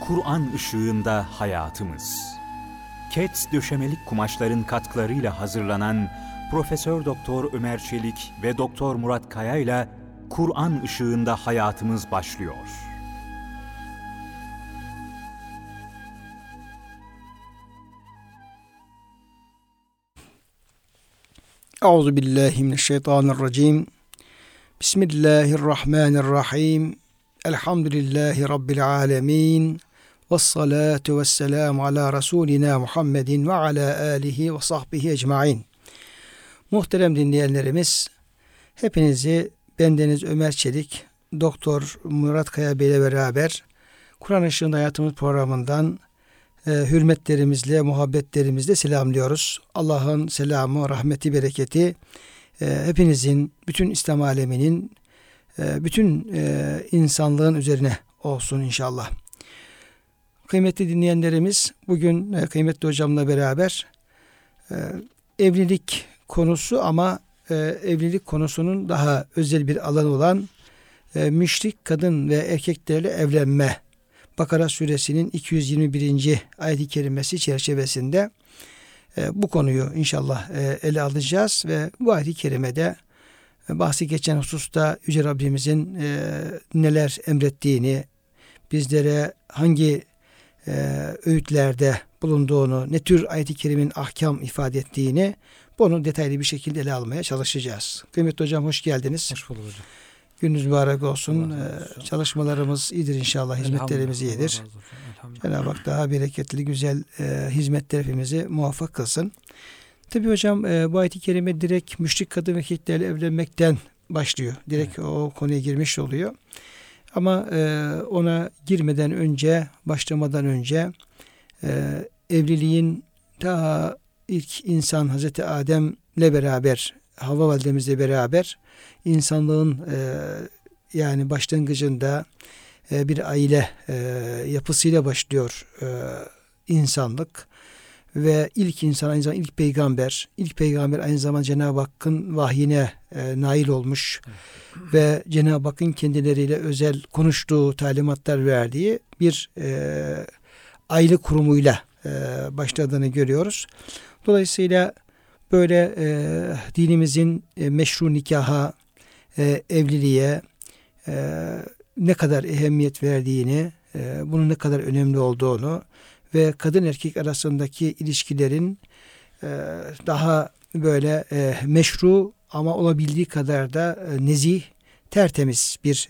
Kur'an ışığında hayatımız. Kets döşemelik kumaşların katkılarıyla hazırlanan Profesör Doktor Ömer Çelik ve Doktor Murat Kaya ile Kur'an ışığında hayatımız başlıyor. Euzubillahimineşşeytanirracim. Bismillahirrahmanirrahim. Elhamdülillahi Rabbil alemin. Vessalatu vesselamu ala Resulina Muhammedin ve ala alihi ve sahbihi ecmain. Muhterem dinleyenlerimiz, hepinizi bendeniz Ömer Çelik, Doktor Murat Kaya Bey ile beraber Kur'an Işığında Hayatımız programından hürmetlerimizle, muhabbetlerimizle selamlıyoruz. Allah'ın selamı, rahmeti, bereketi hepinizin, bütün İslam aleminin, bütün insanlığın üzerine olsun inşallah. Kıymetli dinleyenlerimiz, bugün kıymetli hocamla beraber evlilik konusu ama evlilik konusunun daha özel bir alanı olan müşrik kadın ve erkeklerle evlenme, Bakara suresinin 221. ayet-i kerimesi çerçevesinde bu konuyu inşallah ele alacağız ve bu ayet-i kerimede bahsi geçen hususta Yüce Rabbimizin neler emrettiğini, bizlere hangi öğütlerde bulunduğunu, ne tür ayet-i kerimin ahkam ifade ettiğini, bunu detaylı bir şekilde ele almaya çalışacağız. Kıymetli hocam, hoş geldiniz. Hoş bulduk hocam. Gününüz mübarek olsun. Çalışmalarımız iyidir inşallah. Hizmetlerimiz iyidir. Cenab-ı Hak daha bereketli, güzel hizmetler hepimizi muvaffak kılsın. Tabi hocam, bu ayet-i kerime direkt müşrik kadın ve erkeklerle evlenmekten başlıyor. Direkt o konuya girmiş oluyor. Ama ona girmeden önce, başlamadan önce evliliğin ta ilk insan Hazreti Adem'le beraber, Havva validemizle beraber insanlığın yani başlangıcında bir aile yapısıyla başlıyor insanlık ve ilk insan aynı zamanda ilk peygamber. İlk peygamber aynı zamanda Cenab-ı Hakk'ın vahyine nail olmuş ve Cenab-ı Hakk'ın kendileriyle özel konuştuğu, talimatlar verdiği bir aile kurumuyla başladığını görüyoruz. Dolayısıyla böyle dinimizin meşru nikaha, evliliğe ne kadar ehemmiyet verdiğini, bunun ne kadar önemli olduğunu ve kadın erkek arasındaki ilişkilerin daha böyle meşru ama olabildiği kadar da nezih, tertemiz bir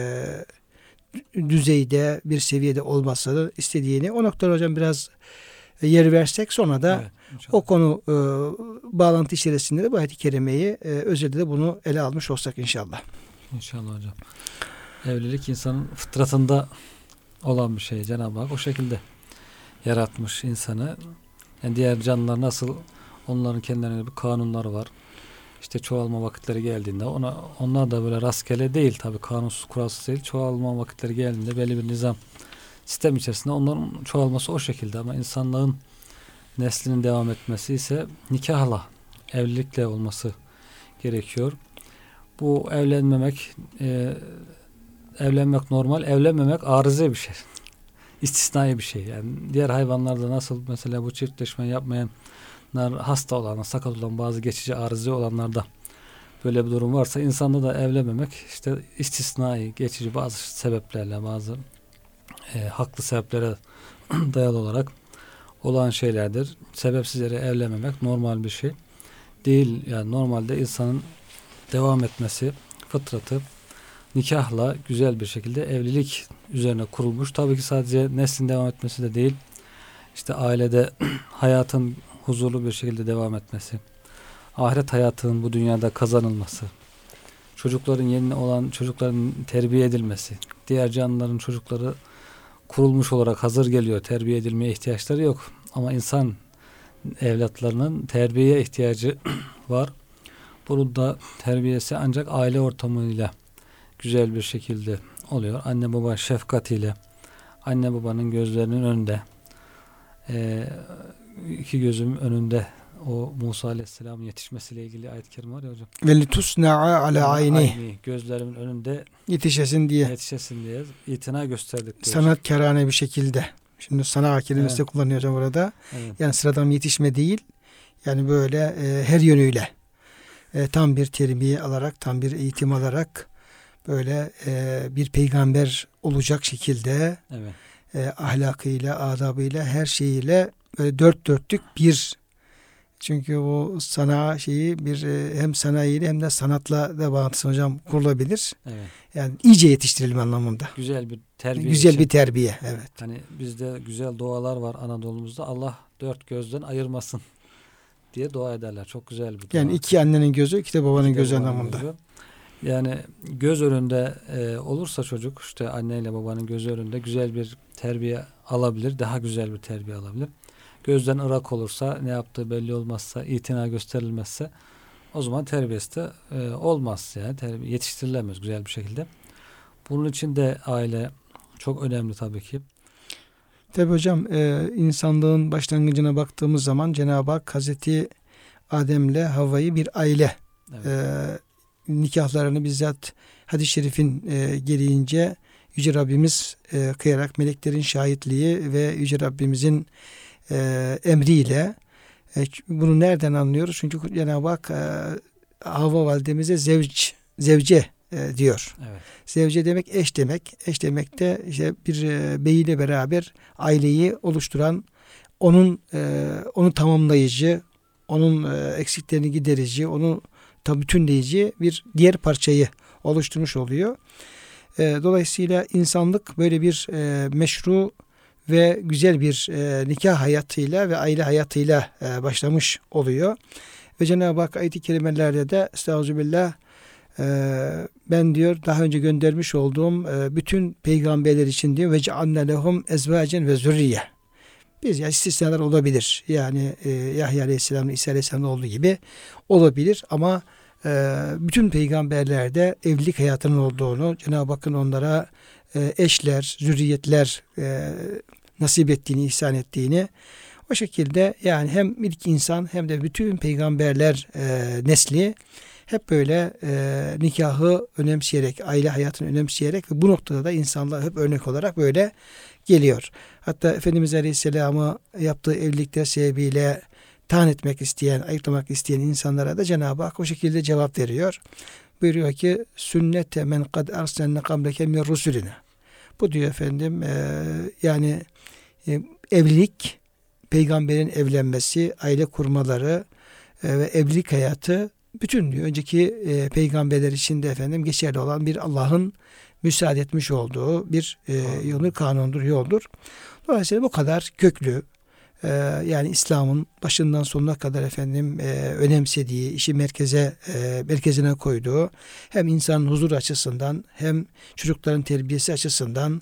düzeyde, bir seviyede olmasını istediğini, o noktada hocam biraz yer versek, sonra da o konu bağlantı içerisinde de bu ayet-i kerimeyi özelde de bunu ele almış olsak inşallah. İnşallah hocam. Evlilik insanın fıtratında olan bir şey. Cenab-ı Hak o şekilde yaratmış insanı. Yani diğer canlılar nasıl, onların kendilerine bir kanunları var. İşte çoğalma vakitleri geldiğinde onlar da böyle rastgele değil, tabii kanunsuz, kuralsız değil. Çoğalma vakitleri geldiğinde belli bir nizam, sistem içerisinde onların çoğalması o şekilde, ama insanlığın neslinin devam etmesi ise nikahla, evlilikle olması gerekiyor. Bu evlenmek normal, evlenmemek arıza bir şey. İstisnai bir şey. Yani diğer hayvanlarda nasıl mesela bu çiftleşme yapmayanlar, hasta olan, sakat olan, bazı geçici arıza olanlarda böyle bir durum varsa, insanda da evlenmemek işte istisnai, geçici bazı sebeplerle, bazı haklı sebeplere dayalı olarak olan şeylerdir. Sebepsiz yere evlenmemek normal bir şey değil. Yani normalde insanın devam etmesi, fıtratı nikahla güzel bir şekilde evlilik üzerine kurulmuş. Tabii ki sadece neslin devam etmesi de değil. İşte ailede hayatın huzurlu bir şekilde devam etmesi, ahiret hayatının bu dünyada kazanılması, çocukların terbiye edilmesi, diğer canlıların çocukları kurulmuş olarak hazır geliyor, terbiye edilmeye ihtiyaçları yok. Ama insan evlatlarının terbiyeye ihtiyacı var. Bunun da terbiyesi ancak aile ortamıyla güzel bir şekilde oluyor. Anne baba şefkatiyle, anne babanın gözlerinin önünde, iki gözüm önünde O Musa Aleyhisselam'ın yetişmesiyle ilgili ayet-i kerime var ya hocam. Ve litusna'a ala ayni. Gözlerimin önünde Yetişesin diye. Yetişesin diye itina gösterdik diyor. Sanatkarane bir şekilde. Şimdi sana kelimesi de Evet. kullanıyor hocam burada. Evet. Yani sıradan yetişme değil. Yani böyle her yönüyle tam bir terbiye alarak, tam bir eğitim alarak böyle bir peygamber olacak şekilde Evet. ahlakıyla, adabıyla, her şeyiyle böyle dört dörtlük bir. Çünkü o sana şeyi bir hem sanayiyle hem de sanatla da bağlantısı hocam kurulabilir. Evet. Yani iyice yetiştirilme anlamında. Güzel bir terbiye Güzel için. bir terbiye. Evet. Hani bizde güzel dualar var Anadolu'muzda. Allah dört gözden ayırmasın diye dua ederler. Çok güzel bir dua. Yani iki annenin gözü, iki de babanın İki de gözü babanın anlamında. gözü. Yani göz önünde olursa çocuk, işte anneyle babanın gözü önünde güzel bir terbiye alabilir. Daha güzel bir terbiye alabilir. Gözden ırak olursa, ne yaptığı belli olmazsa, itina gösterilmezse o zaman terbiyesi de olmaz. Yani yetiştirilemez güzel bir şekilde. Bunun için de aile çok önemli tabii ki. Tabi hocam insanlığın başlangıcına baktığımız zaman Cenab-ı Hak Hazreti Adem'le Havva'yı bir aile Evet. Nikahlarını bizzat hadis-i şerifin gereğince Yüce Rabbimiz kıyarak meleklerin şahitliği ve Yüce Rabbimizin emriyle bunu nereden anlıyoruz? Çünkü Cenab-ı Hak Havva validemize zevce diyor. Evet. Zevce demek eş demek. Eş demek de işte bir beyiyle beraber aileyi oluşturan, onu tamamlayıcı, onun eksiklerini giderici, onu bütünleyici bir diğer parçayı oluşturmuş oluyor. Dolayısıyla insanlık böyle bir meşru ve güzel bir nikah hayatıyla ve aile hayatıyla başlamış oluyor. Ve Cenab-ı Hak ayet-i kerimelerde de estağfirullah ben diyor daha önce göndermiş olduğum bütün peygamberler için diyor ve cealne lehum ezvacen ve zürriye. Biz ya istisnalar olabilir. Yani Yahya Aleyhisselam'ın İsa Aleyhisselam'ın olduğu gibi olabilir ama bütün peygamberlerde evlilik hayatının olduğunu, Cenab-ı Hakk'ın onlara eşler, zürriyetler nasip ettiğini, ihsan ettiğini, o şekilde yani hem ilk insan hem de bütün peygamberler nesli hep böyle nikahı önemseyerek, aile hayatını önemseyerek ve bu noktada da insanlar hep örnek olarak böyle geliyor. Hatta Efendimiz Aleyhisselam'ı yaptığı evlilikler sebebiyle tahan etmek isteyen, ayıklamak isteyen insanlara da Cenab-ı Hak o şekilde cevap veriyor. Buyuruyor ki sünnete men kad arsalne qableke min rusulina. Bu diyor efendim yani evlilik, peygamberin evlenmesi, aile kurmaları ve evlilik hayatı bütün diyor önceki peygamberler için de efendim geçerli olan bir Allah'ın müsaade etmiş olduğu bir yolu, kanundur, yoldur. Dolayısıyla bu kadar köklü, yani İslam'ın başından sonuna kadar efendim önemsediği, işi merkezine koyduğu, hem insanın huzur açısından hem çocukların terbiyesi açısından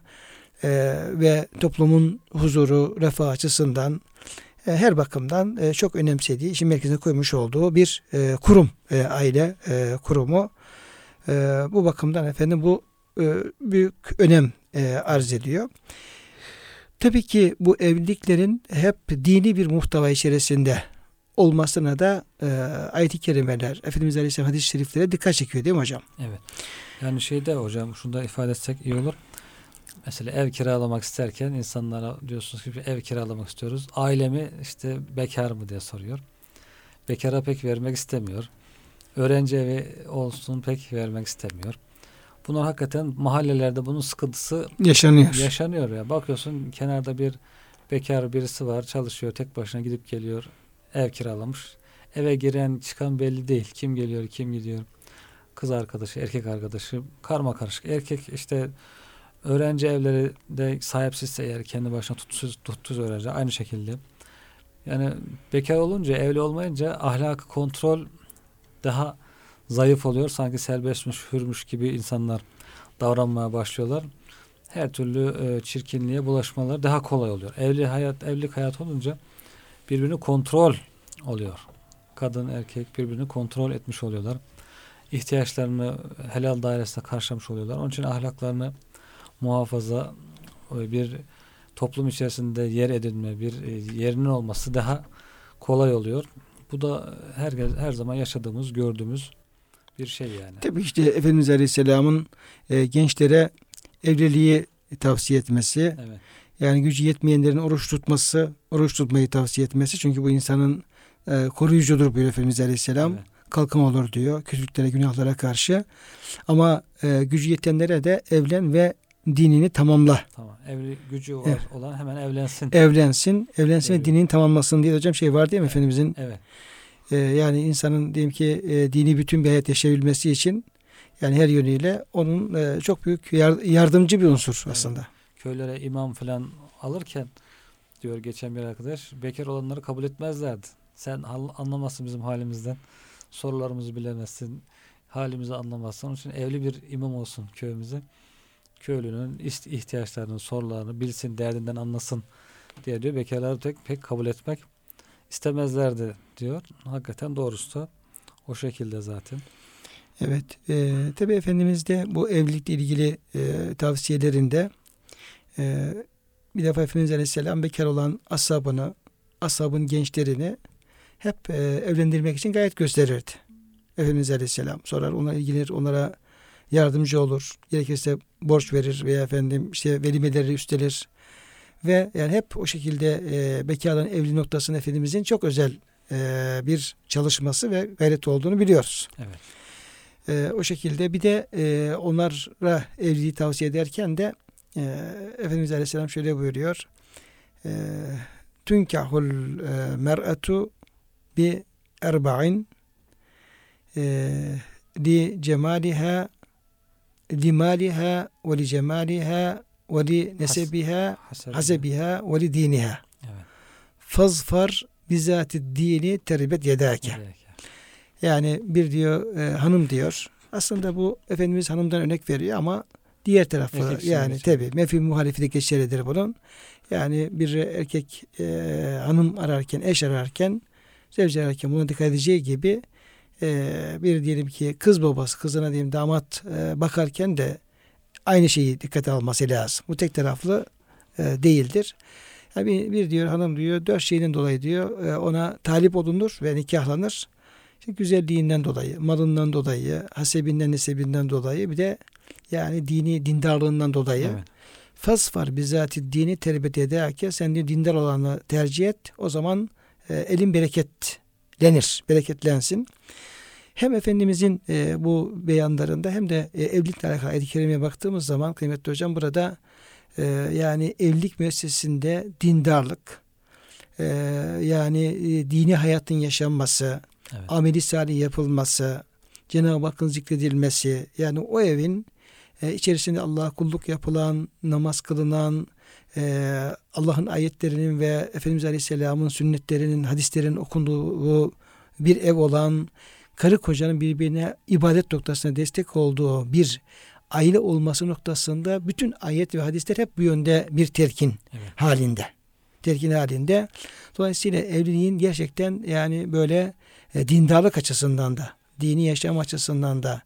ve toplumun huzuru, refah açısından her bakımdan çok önemsediği, işin merkezine koymuş olduğu bir kurum, aile kurumu. Bu bakımdan efendim bu büyük önem arz ediyor. Tabii ki bu evliliklerin hep dini bir muhteva içerisinde olmasına da ayet-i kerimeler, Efendimiz Aleyhisselam hadis-i şeriflere dikkat çekiyor değil mi hocam? Evet. Yani hocam şunu da ifade etsek iyi olur. Mesela ev kiralamak isterken insanlara diyorsunuz ki ev kiralamak istiyoruz. Ailemi işte bekar mı diye soruyor. Bekara pek vermek istemiyor. Öğrenci evi olsun pek vermek istemiyor. Bunlar hakikaten mahallelerde bunun sıkıntısı yaşanıyor ya. Bakıyorsun kenarda bir bekar birisi var, çalışıyor, tek başına gidip geliyor, ev kiralamış. Eve giren çıkan belli değil. Kim geliyor, kim gidiyor. Kız arkadaşı, erkek arkadaşı, karma karışık. Erkek işte öğrenci evleri de sahipsizse eğer kendi başına tutsuz öğrenci aynı şekilde. Yani bekar olunca, evli olmayınca ahlakı kontrol daha zayıf oluyor. Sanki serbestmiş, hürmüş gibi insanlar davranmaya başlıyorlar. Her türlü çirkinliğe bulaşmaları daha kolay oluyor. Evlilik hayat olunca birbirini kontrol oluyor. Kadın, erkek birbirini kontrol etmiş oluyorlar. İhtiyaçlarını helal dairesinde karşılamış oluyorlar. Onun için ahlaklarını muhafaza, bir toplum içerisinde yer edinme, bir yerinin olması daha kolay oluyor. Bu da her zaman yaşadığımız, gördüğümüz bir şey yani. Tabii işte Efendimiz Aleyhisselam'ın gençlere evliliği tavsiye etmesi, Evet. yani gücü yetmeyenlerin oruç tutmayı tavsiye etmesi. Çünkü bu insanın koruyucudur buyuruyor Efendimiz Aleyhisselam. Evet. Kalkım olur diyor kötülüklere, günahlara karşı. Ama gücü yetenlere de evlen ve dinini tamamla. Tamam. Evli gücü var olan hemen evlensin. Evlensin ve Evet. dinini tamamlasın diye hocam şey var değil mi Efendimizin? Evet. Yani insanın diyelim ki dini bütün bir hayat yaşayabilmesi için yani her yönüyle onun çok büyük yardımcı bir unsur aslında. Evet. Köylere imam falan alırken diyor geçen bir arkadaş, bekar olanları kabul etmezlerdi. Sen anlamazsın bizim halimizden. Sorularımızı bilemezsin. Halimizi anlamazsın. Onun için evli bir imam olsun köyümüze. Köylünün ihtiyaçlarını, sorularını bilsin, derdinden anlasın diye diyor. Bekarları pek kabul etmek istemezlerdi diyor. Hakikaten doğrusu da o şekilde zaten. Evet. Tabii Efendimiz de bu evlilikle ilgili tavsiyelerinde bir defa Efendimiz Aleyhisselam bekar olan ashabın gençlerini hep evlendirmek için gayret gösterirdi. Efendimiz Aleyhisselam sorar, onlara ilgilenir, onlara yardımcı olur. Gerekirse borç verir veya işte velimeleri üstlenir. Ve yani hep o şekilde bekarların evli noktasında Efendimizin çok özel bir çalışması ve gayreti olduğunu biliyoruz. Evet. O şekilde bir de onlara evliliği tavsiye ederken de Efendimiz Aleyhisselam şöyle buyuruyor. Tünkahul mer'atu bi erba'in li cemaliha li maliha ve li cemaliha ve li nesebiha hasebiha ve li diniha. Evet. Fazfar bizati dini teribet yedâke. Yani bir diyor hanım diyor. Aslında bu Efendimiz hanımdan örnek veriyor ama diğer tarafı yani tabi mefhum muhalifi de geçerlidir bunun. Yani bir erkek hanım ararken, eş ararken, zevci ararken buna dikkat edeceği gibi bir diyelim ki kız babası, kızına diyelim damat bakarken de aynı şeyi dikkate alması lazım. Bu tek taraflı değildir. Yani bir diyor hanım diyor 4 şeyden dolayı diyor ona talip olunur ve nikahlanır. İşte güzelliğinden dolayı, malından dolayı, hasebinden, nesebinden dolayı bir de yani dindarlığından dolayı. Evet. Fasfar bizati dini terbiyet ederken sen de dindar olanı tercih et. O zaman elin bereketlensin. Hem Efendimizin bu beyanlarında hem de evlilikle alakalı ayet-i kerimeye baktığımız zaman kıymetli hocam burada yani evlilik müessesesinde dindarlık, yani dini hayatın yaşanması, Evet. ameli salih yapılması, Cenab-ı Hakk'ın zikredilmesi, yani o evin içerisinde Allah'a kulluk yapılan, namaz kılınan, Allah'ın ayetlerinin ve Efendimiz Aleyhisselam'ın sünnetlerinin, hadislerin okunduğu bir ev olan, karı kocanın birbirine ibadet noktasına destek olduğu bir aile olması noktasında bütün ayet ve hadisler hep bu yönde bir telkin halinde. Telkin halinde. Dolayısıyla evliliğin gerçekten yani böyle dindarlık açısından da, dini yaşam açısından da,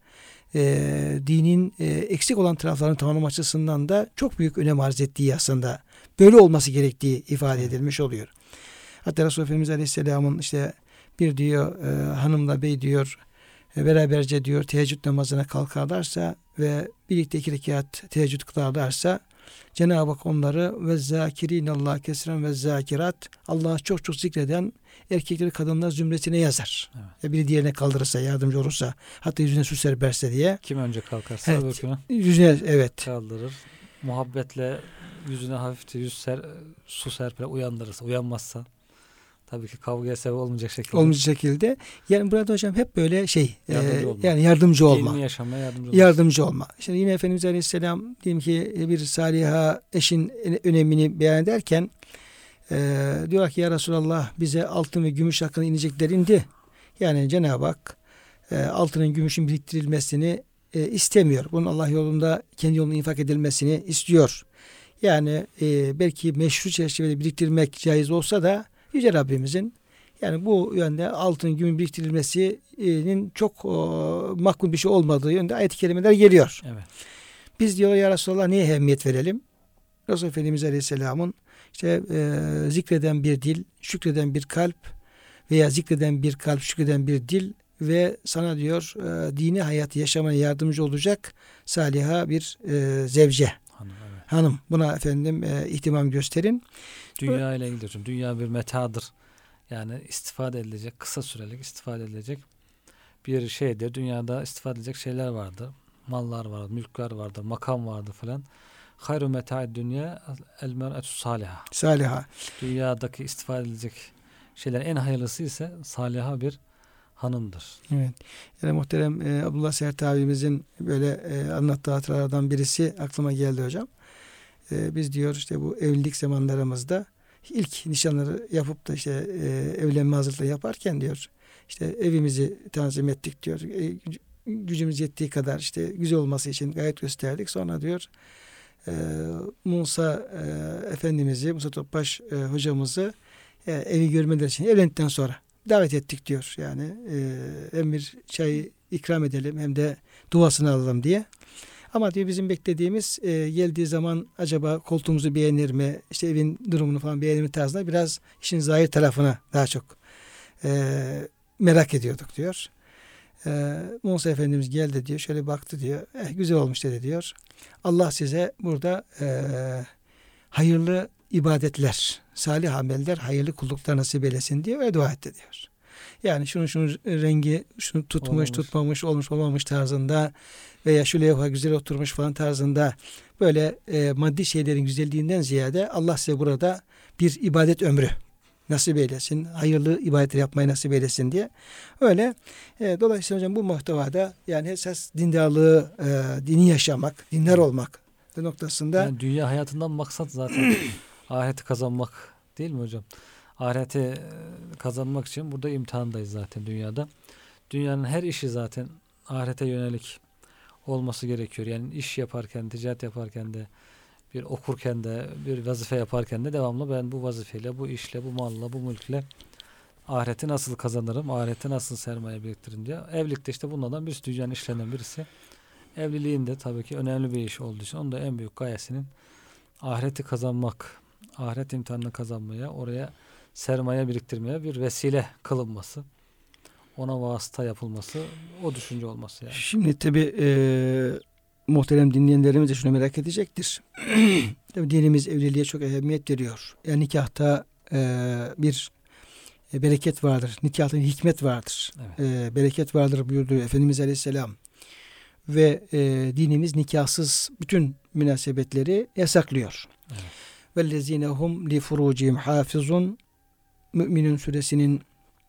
dinin eksik olan taraflarını tamamlama açısından da çok büyük önem arz ettiği aslında böyle olması gerektiği ifade edilmiş oluyor. Hatta Resulullah Efendimiz Aleyhisselam'ın işte bir diyor hanımla bey diyor beraberce diyor teheccüd namazına kalkarlarsa ve birlikte 2 rekat teheccüd kılarlarsa Cenab-ı Hak onları ve zâkirînallâh kesren ve zâkirat Allah'ı çok çok zikreden erkekleri kadınlar zümresine yazar. Evet. Biri diğerine kaldırırsa, yardımcı olursa, hatta yüzüne su serperse diye. Kim önce kalkarsa öbürkünü yüzüne kaldırır. Muhabbetle yüzüne hafifçe su serper, uyandırırsa, uyanmazsa tabii ki kavgaya sebep olmayacak şekilde. Yani burada hocam hep böyle yani yardımcı olma. Dini yaşamaya yardımcı olma. Şimdi yine Efendimiz Aleyhisselam diyelim ki bir saliha eşin önemini beyan ederken diyor ki ya Resulallah bize altın ve gümüş hakkında inecekler indi. Yani Cenab-ı Hak altının gümüşün biriktirilmesini istemiyor. Bunun Allah yolunda kendi yolunda infak edilmesini istiyor. Yani belki meşru çerçevede biriktirmek caiz olsa da Yüce Rabbimizin yani bu yönde altın gümüş biriktirilmesinin çok makbul bir şey olmadığı yönde ayet-i kerimeler geliyor. Evet. Biz diyor ya Resulallah neye ehemmiyet verelim? Resulullah Efendimiz Aleyhisselam'ın işte zikreden bir dil, şükreden bir kalp veya zikreden bir kalp, şükreden bir dil ve sana diyor dini hayatı yaşamaya yardımcı olacak saliha bir zevce. Hanım. Buna efendim ihtimam gösterin. Dünya ile ilgili hocam. Dünya bir metadır. Yani istifade edilecek, kısa sürelik istifade edilecek bir şeydir. Dünyada istifade edilecek şeyler vardır. Mallar vardır, mülkler vardır, makam vardır falan. Hayru meta'id dünya el mer'etü saliha. Saliha. Dünyadaki istifade edilecek şeylerin en hayırlısı ise saliha bir hanımdır. Evet. Yani muhterem Abdullah Sert abimizin böyle anlattığı hatıralardan birisi aklıma geldi hocam. Biz diyor işte bu evlilik zamanlarımızda ilk nişanları yapıp da işte evlenme hazırlığı yaparken diyor işte evimizi tanzim ettik diyor. Gücümüz yettiği kadar işte güzel olması için gayet gösterdik. Sonra diyor Musa Efendimiz'i, Musa Topbaş hocamızı evi görmeleri için evlendikten sonra davet ettik diyor. Yani hem bir çay ikram edelim hem de duasını alalım diye. Ama diyor bizim beklediğimiz geldiği zaman acaba koltuğumuzu beğenir mi, işte evin durumunu falan beğenir mi tarzında biraz işin zahir tarafına daha çok merak ediyorduk diyor. Musa Efendimiz geldi diyor, şöyle baktı diyor, güzel olmuş dedi diyor. Allah size burada hayırlı ibadetler, salih ameller, hayırlı kulluklar nasip eylesin diye ve dua etti diyor. Yani şunun rengi, şunu tutmuş, olmamış, tutmamış, olmuş, olmamış tarzında veya şu levha güzel oturmuş falan tarzında böyle maddi şeylerin güzelliğinden ziyade Allah size burada bir ibadet ömrü nasip eylesin, hayırlı ibadetler yapmayı nasip eylesin diye. Öyle. Dolayısıyla hocam bu muhtevada yani esas dindarlığı, dini yaşamak, dindar olmak noktasında. Yani dünya hayatından maksat zaten ahireti kazanmak değil mi hocam? Ahireti kazanmak için burada imtihandayız zaten dünyada. Dünyanın her işi zaten ahirete yönelik olması gerekiyor. Yani iş yaparken, ticaret yaparken de, bir okurken de, bir vazife yaparken de devamlı ben bu vazifeyle, bu işle, bu malla, bu mülkle ahireti nasıl kazanırım, ahirete nasıl sermaye biriktiririm diye. Evlilikte işte bunlardan birisi, dünyanın işlerinden birisi. Evliliğinde tabii ki önemli bir iş olduğu için onun da en büyük gayesinin ahireti kazanmak, ahiret imtihanını kazanmaya, oraya sermaye biriktirmeye bir vesile kılınması, ona vasıta yapılması, o düşünce olması yani. Şimdi tabii muhterem dinleyenlerimiz de şunu merak edecektir. Tabii dinimiz evliliğe çok ehemmiyet veriyor. Yani nikahta bir bereket vardır. Nikahta bir hikmet vardır. Evet. Bereket vardır buyurdu Efendimiz Aleyhisselam. Ve dinimiz nikahsız bütün münasebetleri yasaklıyor. Evet. وَالَّذ۪ينَ هُمْ لِفُرُوجِهِمْ حَافِظُونَ Mü'minun suresinin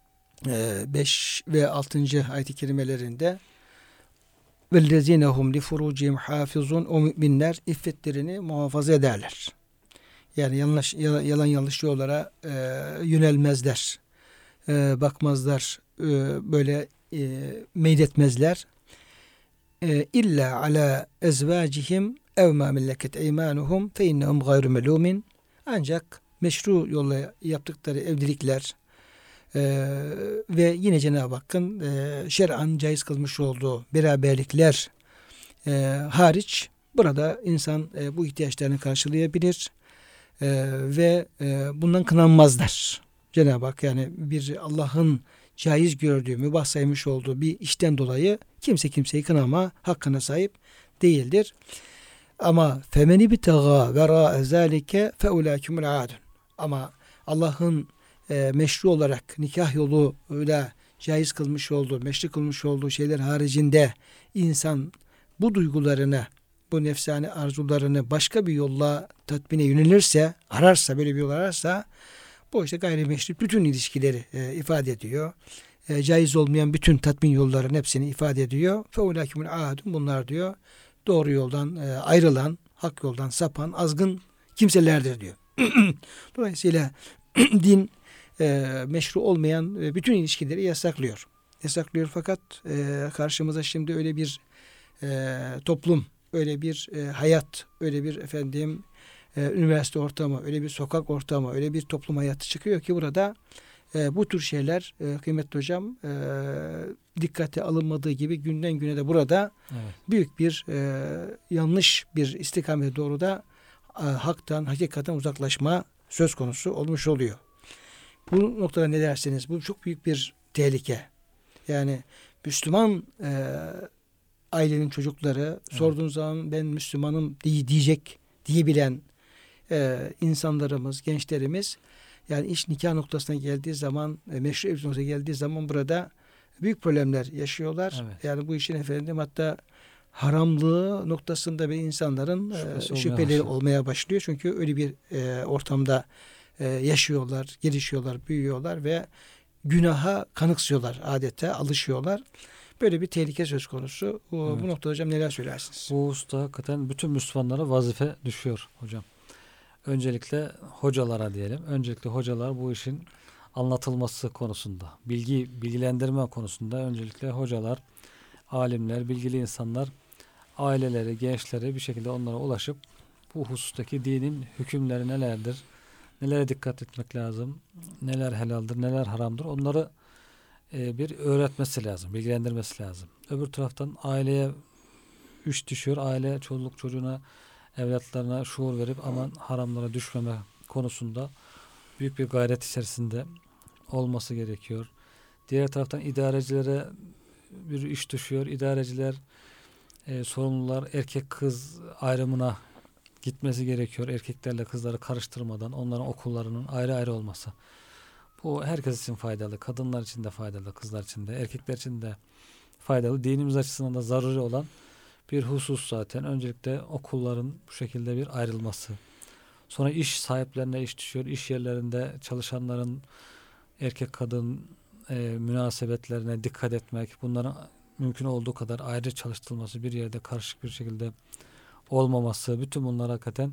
5 ve 6. ayet-i kerimelerinde وَالَّذ۪ينَ هُمْ لِفُرُوجِهِمْ حَافِظُونَ O müminler iffetlerini muhafaza ederler. Yani yalan yanlış yollara yönelmezler. Bakmazlar. Böyle meyletmezler. İlla ala ezvacihim ev ma melleket eymanuhum fe innehum gayru melumin. Ancak meşru yolla yaptıkları evlilikler ve yine Cenab-ı Hakk'ın şer'an caiz kılmış olduğu beraberlikler hariç burada insan bu ihtiyaçlarını karşılayabilir ve bundan kınanmazlar. Cenab-ı Hak yani bir Allah'ın caiz gördüğü, mübah saymış olduğu bir işten dolayı kimse kimseyi kınama hakkına sahip değildir. Ama femeni bitaga vera zalike feulâkümül âdun. Ama Allah'ın meşru olarak nikah yoluyla caiz kılmış olduğu, meşru kılmış olduğu şeyler haricinde insan bu duygularını, bu nefsani arzularını başka bir yolla tatmine yönelirse, ararsa, böyle bir yol ararsa, bu işte gayrimeşru bütün ilişkileri ifade ediyor. Caiz olmayan bütün tatmin yollarının hepsini ifade ediyor. فَاُولَٰكِمُ الْعَادُ Bunlar diyor doğru yoldan ayrılan, hak yoldan sapan, azgın kimselerdir diyor. Dolayısıyla din meşru olmayan bütün ilişkileri yasaklıyor. Yasaklıyor fakat karşımıza şimdi öyle bir toplum, öyle bir hayat, öyle bir üniversite ortamı, öyle bir sokak ortamı, öyle bir toplum hayatı çıkıyor ki burada bu tür şeyler kıymetli hocam dikkate alınmadığı gibi günden güne de burada büyük bir yanlış bir istikamete doğru da haktan, hakikaten uzaklaşma söz konusu olmuş oluyor. Bu noktada ne dersiniz? Bu çok büyük bir tehlike. Yani Müslüman ailenin çocukları sorduğun zaman ben Müslümanım diyecek diyebilen insanlarımız, gençlerimiz, yani iş nikah noktasına geldiği zaman, meşru evlilik noktasına geldiği zaman burada büyük problemler yaşıyorlar. Evet. Yani bu işin efendim hatta haramlığı noktasında bir insanların şüpheleri olmaya başlıyor. Çünkü öyle bir ortamda yaşıyorlar, gelişiyorlar, büyüyorlar ve günaha kanıksıyorlar, adeta alışıyorlar. Böyle bir tehlike söz konusu. Bu noktada hocam neler söylersiniz? Bu hususta hakikaten bütün Müslümanlara vazife düşüyor hocam. Öncelikle hocalara diyelim. Öncelikle hocalar bu işin anlatılması konusunda, bilgilendirme konusunda öncelikle hocalar, alimler, bilgili insanlar aileleri, gençleri bir şekilde onlara ulaşıp bu husustaki dinin hükümleri nelerdir, nelere dikkat etmek lazım, neler helaldir, neler haramdır, onları bir öğretmesi lazım, bilgilendirmesi lazım. Öbür taraftan aileye üç düşüyor. Aile çoluk çocuğuna, evlatlarına şuur verip aman haramlara düşmeme konusunda büyük bir gayret içerisinde olması gerekiyor. Diğer taraftan idarecilere bir iş düşüyor. İdareciler, sorumlular erkek kız ayrımına gitmesi gerekiyor. Erkeklerle kızları karıştırmadan onların okullarının ayrı ayrı olması. Bu herkes için faydalı. Kadınlar için de faydalı, kızlar için de, erkekler için de faydalı. Dinimiz açısından da zaruri olan bir husus zaten. Öncelikle okulların bu şekilde bir ayrılması. Sonra iş sahiplerine iş düşüyor. İş yerlerinde çalışanların erkek kadın münasebetlerine dikkat etmek. Bunların mümkün olduğu kadar ayrı çalıştırılması, bir yerde karışık bir şekilde olmaması. Bütün bunlar hakikaten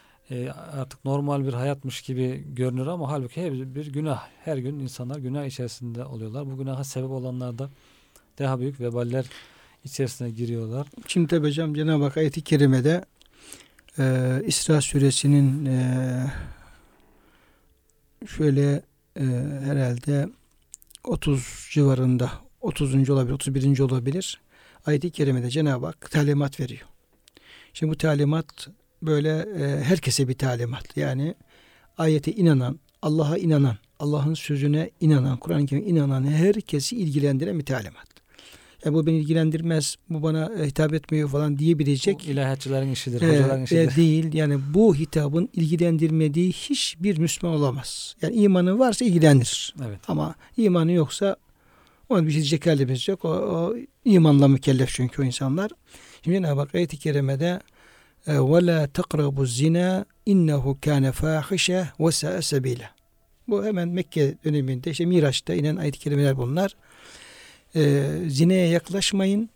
artık normal bir hayatmış gibi görünür ama halbuki her bir günah. Her gün insanlar günah içerisinde oluyorlar. Bu günaha sebep olanlar da daha büyük veballer içerisine giriyorlar. Şimdi tabi hocam Cenab-ı Hak ayet-i kerimede İsra suresinin şöyle herhalde 30 civarında, 30. olabilir, 31. olabilir. Ayet-i kerimede Cenab-ı Hak talimat veriyor. Şimdi bu talimat böyle herkese bir talimat. Yani ayete inanan, Allah'a inanan, Allah'ın sözüne inanan, Kur'an-ı Kerim'e inanan herkesi ilgilendiren bir talimat. Yani bu beni ilgilendirmez, bu bana hitap etmiyor falan diyebilecek. Bu ilahiyatçıların işidir, hocaların işidir. Değil. Yani bu hitabın ilgilendirmediği hiçbir Müslüman olamaz. Yani imanı varsa ilgilendirir. Evet. Ama imanı yoksa ona bir şey diyecek halimiz yok. O imanla mükellef çünkü o insanlar. Şimdi Cenab-ı Hak ayet-i kerimede وَلَا تَقْرَبُوا الزِّنَا اِنَّهُ كَانَ فَاحِشَةً وَسَاءَ سَب۪يلًا. Bu hemen Mekke döneminde işte Miraç'ta inen ayet-i kerimeler bunlar. Zineye yaklaşmayın.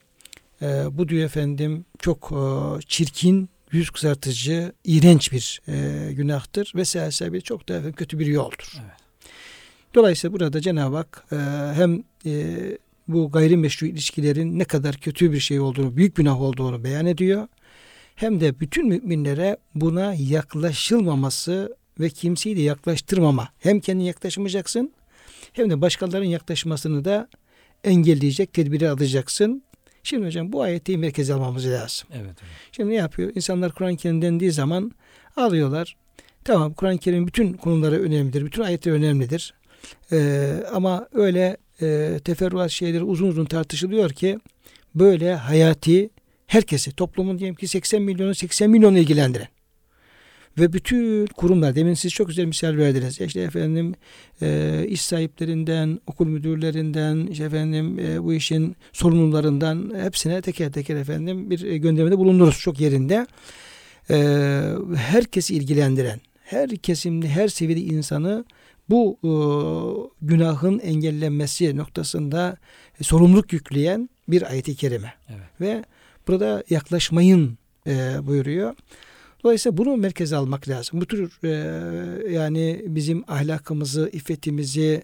Bu diyor efendim çok çirkin, yüz kızartıcı, iğrenç bir günahtır. Vesaire sebebi çok da efendim, kötü bir yoldur. Evet. Dolayısıyla burada Cenab-ı Hak hem bu gayrimeşru ilişkilerin ne kadar kötü bir şey olduğunu, büyük günah olduğunu beyan ediyor. Hem de bütün müminlere buna yaklaşılmaması ve kimseyi de yaklaştırmama. Hem kendin yaklaşmayacaksın hem de başkalarının yaklaşmasını da engelleyecek tedbiri alacaksın. Şimdi hocam bu ayeti merkeze almamız lazım. Evet. Evet. Şimdi ne yapıyor? İnsanlar Kur'an-ı Kerim dendiği zaman alıyorlar. Tamam, Kur'an-ı Kerim bütün konuları önemlidir. Bütün ayetler önemlidir. Ama öyle teferruat şeyleri uzun uzun tartışılıyor ki böyle hayati herkesi, toplumun diyelim ki 80 milyonu ilgilendiren ve bütün kurumlar, demin siz çok güzel misal verdiniz. İşte efendim iş sahiplerinden, okul müdürlerinden, işte efendim bu işin sorumlularından hepsine teker teker efendim bir göndermede bulundururuz çok yerinde. Herkesi ilgilendiren, her kesimli, her seviyede insanı bu günahın engellenmesi noktasında sorumluluk yükleyen bir ayet-i kerime. Evet. Ve burada yaklaşmayın buyuruyor. Dolayısıyla bunu merkeze almak lazım. Bu tür yani bizim ahlakımızı, iffetimizi,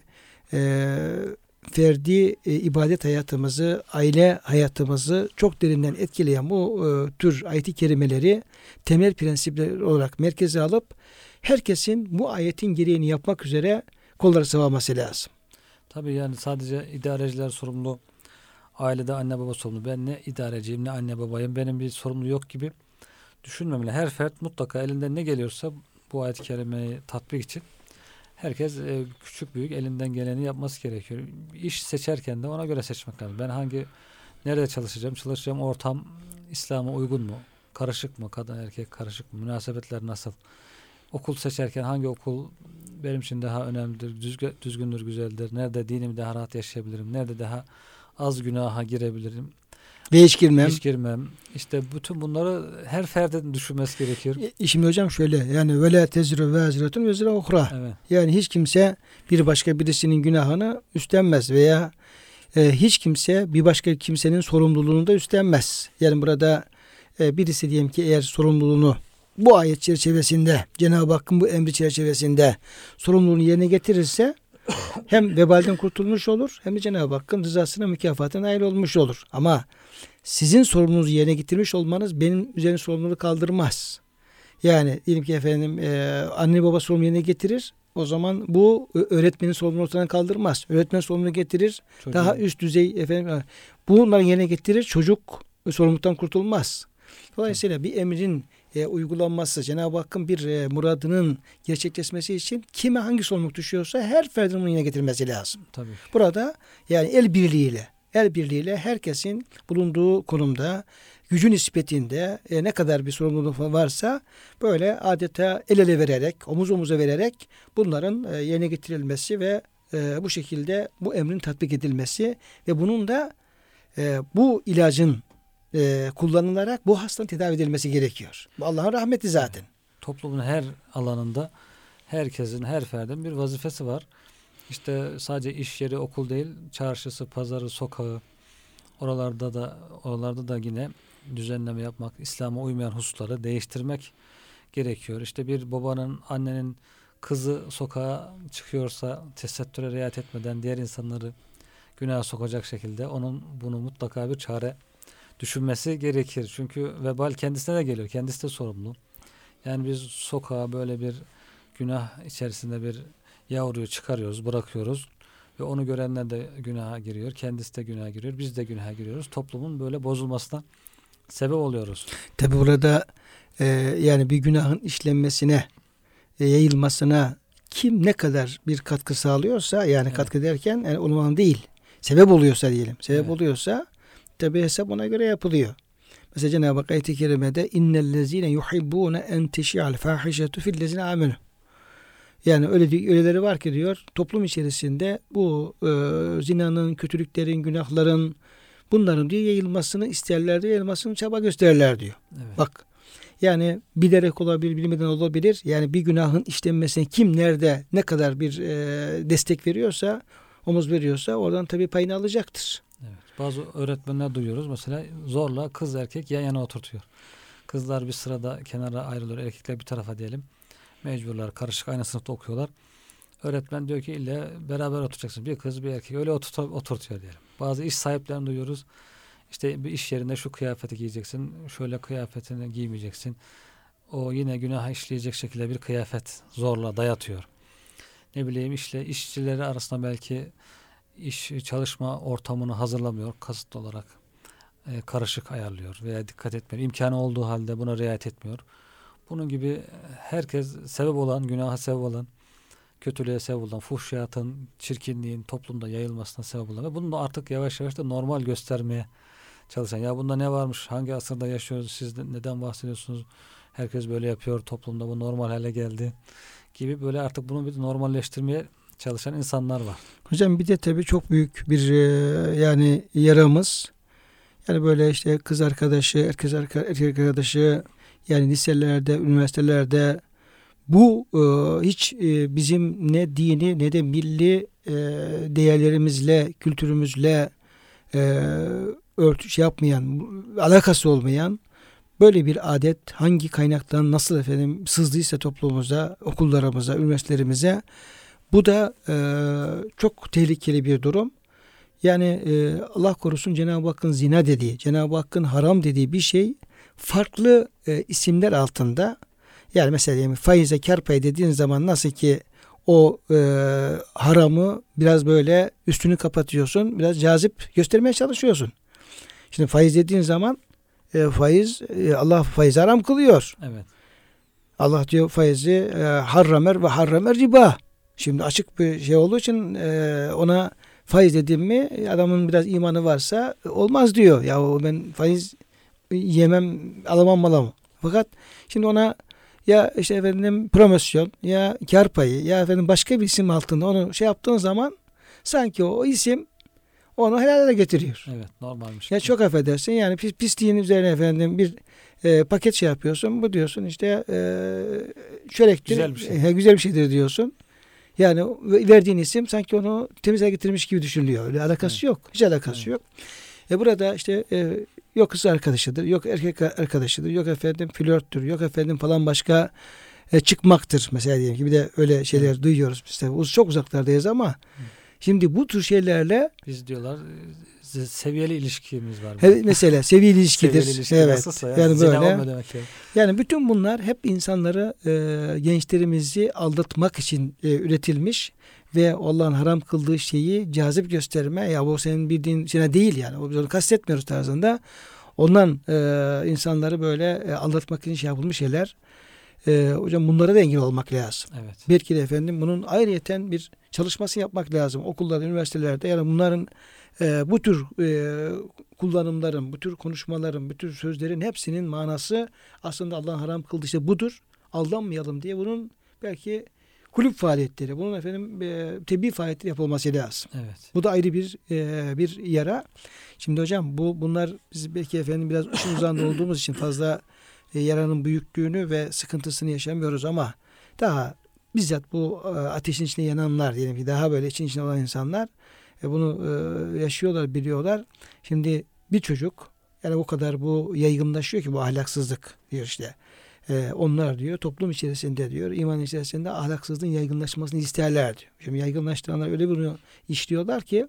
ferdi ibadet hayatımızı, aile hayatımızı çok derinden etkileyen bu tür ayet-i kerimeleri temel prensipler olarak merkeze alıp herkesin bu ayetin gereğini yapmak üzere kolları sıvaması lazım. Tabii yani sadece idareciler sorumlu, ailede anne baba sorumlu. Ben ne idareciyim ne anne babayım, benim bir sorumlu yok gibi düşünmemeli. Her fert mutlaka elinden ne geliyorsa bu ayet-i kerimeyi tatbik için Herkes küçük büyük elinden geleni yapması gerekiyor. İş seçerken de ona göre seçmek lazım. Ben nerede çalışacağım? Çalışacağım ortam İslam'a uygun mu? Karışık mı? Kadın erkek karışık mı? Münasebetler nasıl? Okul seçerken hangi okul benim için daha önemlidir, düzgündür, güzeldir? Nerede dinimi daha rahat yaşayabilirim? Nerede daha az günaha girebilirim? Ve hiç girmem. Hiç girmem. İşte bütün bunları her ferdin düşünmesi gerekiyor. Şimdi hocam şöyle, yani ve la teziru vaziratun vezira uhra. Evet. Yani hiç kimse bir başka birisinin günahını üstlenmez veya hiç kimse bir başka kimsenin sorumluluğunu da üstlenmez. Yani burada birisi diyelim ki eğer sorumluluğunu bu ayet çerçevesinde, Cenab-ı Hakk'ın bu emri çerçevesinde sorumluluğunu yerine getirirse hem vebalden kurtulmuş olur hem de Cenab-ı Hakk'ın rızasına, mükafatına nail olmuş olur. Ama sizin sorumluluğunuzu yerine getirmiş olmanız benim üzerine sorumluluğu kaldırmaz. Yani diyelim ki efendim anne baba sorumluluğu yerine getirir. O zaman bu öğretmenin sorumluluğunu ortadan kaldırmaz. Öğretmen sorumluluğu getirir. Çocuğum. Daha üst düzey efendim bunları yerine getirir. Çocuk sorumluluktan kurtulmaz. Dolayısıyla bir emrin uygulanması, Cenab-ı Hakk'ın bir muradının gerçekleşmesi için kime hangi sorumluluk düşüyorsa her ferdin bunu yerine getirmesi lazım. Tabii. Burada yani el birliğiyle herkesin bulunduğu konumda gücü nispetinde ne kadar bir sorumluluğu varsa böyle adeta el ele vererek, omuz omuza vererek bunların yerine getirilmesi ve bu şekilde bu emrin tatbik edilmesi ve bunun da bu ilacın kullanılarak bu hastanın tedavi edilmesi gerekiyor. Bu Allah'ın rahmeti zaten. Toplumun her alanında herkesin, her ferdin bir vazifesi var. İşte sadece iş yeri, okul değil, çarşısı, pazarı, sokağı, oralarda da yine düzenleme yapmak, İslam'a uymayan hususları değiştirmek gerekiyor. İşte bir babanın, annenin kızı sokağa çıkıyorsa tesettüre riayet etmeden diğer insanları günaha sokacak şekilde bunu mutlaka bir çare düşünmesi gerekir. Çünkü vebal kendisine de geliyor. Kendisi de sorumlu. Yani biz sokağa böyle bir günah içerisinde bir yavruyu çıkarıyoruz, bırakıyoruz ve onu görenler de günaha giriyor. Kendisi de günaha giriyor. Biz de günaha giriyoruz. Toplumun böyle bozulmasına sebep oluyoruz. Tabi burada yani bir günahın işlenmesine, yayılmasına kim ne kadar bir katkı sağlıyorsa, yani evet, katkı derken yani olmayan değil, sebep oluyorsa diyelim. Sebep oluyorsa tabi hesap ona göre yapılıyor. Mesela Cenab-ı Hak ayet-i kerimede innellezine yuhibbune en teşi'al fahişetu fillezine amenu. Yani öyleleri var ki diyor, toplum içerisinde bu zinanın, kötülüklerin, günahların bunların diyor yayılmasını isterler diyor, yayılmasını çaba gösterirler diyor. Evet. Bak yani bilerek olabilir, bilmeden olabilir. Yani bir günahın işlenmesine kim nerede ne kadar bir destek veriyorsa, omuz veriyorsa oradan tabii payını alacaktır. Evet. Bazı öğretmenler duyuyoruz mesela zorla kız erkek yan yana oturtuyor. Kızlar bir sırada kenara ayrılıyor, erkekler bir tarafa diyelim. Mecburlar, karışık aynı sınıfta okuyorlar. Öğretmen diyor ki illa beraber oturacaksın. Bir kız bir erkek öyle oturtuyor diyelim. Bazı iş sahiplerini duyuyoruz. İşte bir iş yerinde şu kıyafeti giyeceksin, şöyle kıyafetini giymeyeceksin. O yine günah işleyecek şekilde bir kıyafet zorla dayatıyor. Ne bileyim işçileri arasında belki çalışma ortamını hazırlamıyor. Kasıtlı olarak karışık ayarlıyor veya dikkat etmiyor. İmkanı olduğu halde buna riayet etmiyor. Bunun gibi herkes sebep olan, günaha sebep olan, kötülüğe sebep olan, fuhşiyatın, çirkinliğin toplumda yayılmasına sebep olan ve bunu da artık yavaş yavaş da normal göstermeye çalışan. Ya bunda ne varmış, hangi asırda yaşıyoruz, siz neden bahsediyorsunuz, herkes böyle yapıyor, toplumda bu normal hale geldi gibi böyle artık bunu bir normalleştirmeye çalışan insanlar var. Hocam bir de tabii çok büyük bir yani yaramız, yani böyle işte kız arkadaşı, erkek arkadaşı, yani liselerde, üniversitelerde bu hiç bizim ne dini ne de milli değerlerimizle, kültürümüzle yapmayan, alakası olmayan böyle bir adet hangi kaynaktan nasıl efendim sızdıysa toplumumuza, okullarımıza, üniversitelerimize, bu da çok tehlikeli bir durum. Yani Allah korusun Cenab-ı Hakk'ın zina dediği, Cenab-ı Hakk'ın haram dediği bir şey farklı isimler altında, yani mesela diyelim faize kar payı dediğin zaman nasıl ki o haramı biraz böyle üstünü kapatıyorsun, biraz cazip göstermeye çalışıyorsun. Şimdi faiz dediğin zaman Allah faizi haram kılıyor. Evet. Allah diyor faizi harramer ve harramer riba. Şimdi açık bir şey olduğu için ona faiz dedim mi adamın biraz imanı varsa olmaz diyor. Ya ben faiz yemem, alamam malamı. Fakat şimdi ona ya işte efendim promosyon ya kar payı ya efendim başka bir isim altında onu şey yaptığın zaman sanki o isim onu helale getiriyor. Evet, normalmiş. Ya çok affedersin yani pisliğin üzerine efendim bir paket şey yapıyorsun. Bu diyorsun işte çörektir. Güzel bir şey. Güzel bir şeydir diyorsun. Yani verdiğin isim sanki onu temize getirmiş gibi düşünülüyor. Öyle alakası yok. Hiç alakası yok. Burada işte yok kız arkadaşıdır, yok erkek arkadaşıdır, yok efendim flörttür, yok efendim falan başka çıkmaktır mesela diyelim ki bir de öyle şeyler duyuyoruz biz de. Çok uzaklardayız ama şimdi bu tür şeylerle biz diyorlar seviyeli ilişkimiz var. Mesela seviyeli ilişkidir. Seviyeli ilişki evet. nasılsa Yani zina böyle. olma demek yani. Yani bütün bunlar hep insanları gençlerimizi aldatmak için üretilmiş ve Allah'ın haram kıldığı şeyi cazip gösterme ya bu senin bildiğin şey değil yani. Onu kastetmiyoruz tarzında. Ondan insanları böyle aldatmak için şey yapılmış şeyler. Hocam bunlara da engel olmak lazım. Evet. Belki de efendim bunun ayrıyeten bir çalışması yapmak lazım. Okullarda, üniversitelerde yani bunların bu tür kullanımların, bu tür konuşmaların, bu tür sözlerin hepsinin manası aslında Allah'ın haram kıldığı işte budur. Aldanmayalım diye bunun belki kulüp faaliyetleri, bunun efendim tebliğ faaliyetleri yapılması lazım. Evet. Bu da ayrı bir yara. Şimdi hocam bunlar biz belki efendim biraz işin uzağında olduğumuz için fazla yaranın büyüklüğünü ve sıkıntısını yaşamıyoruz ama daha bizzat bu ateşin içinde yananlar diyelim ki daha böyle için içinde olan insanlar bunu yaşıyorlar, biliyorlar. Şimdi bir çocuk yani o kadar bu yaygınlaşıyor ki bu ahlaksızlık diyor işte. Onlar diyor toplum içerisinde diyor iman içerisinde ahlaksızlığın yaygınlaşmasını isterler diyor. Şimdi yaygınlaştıranlar öyle bunu işliyorlar ki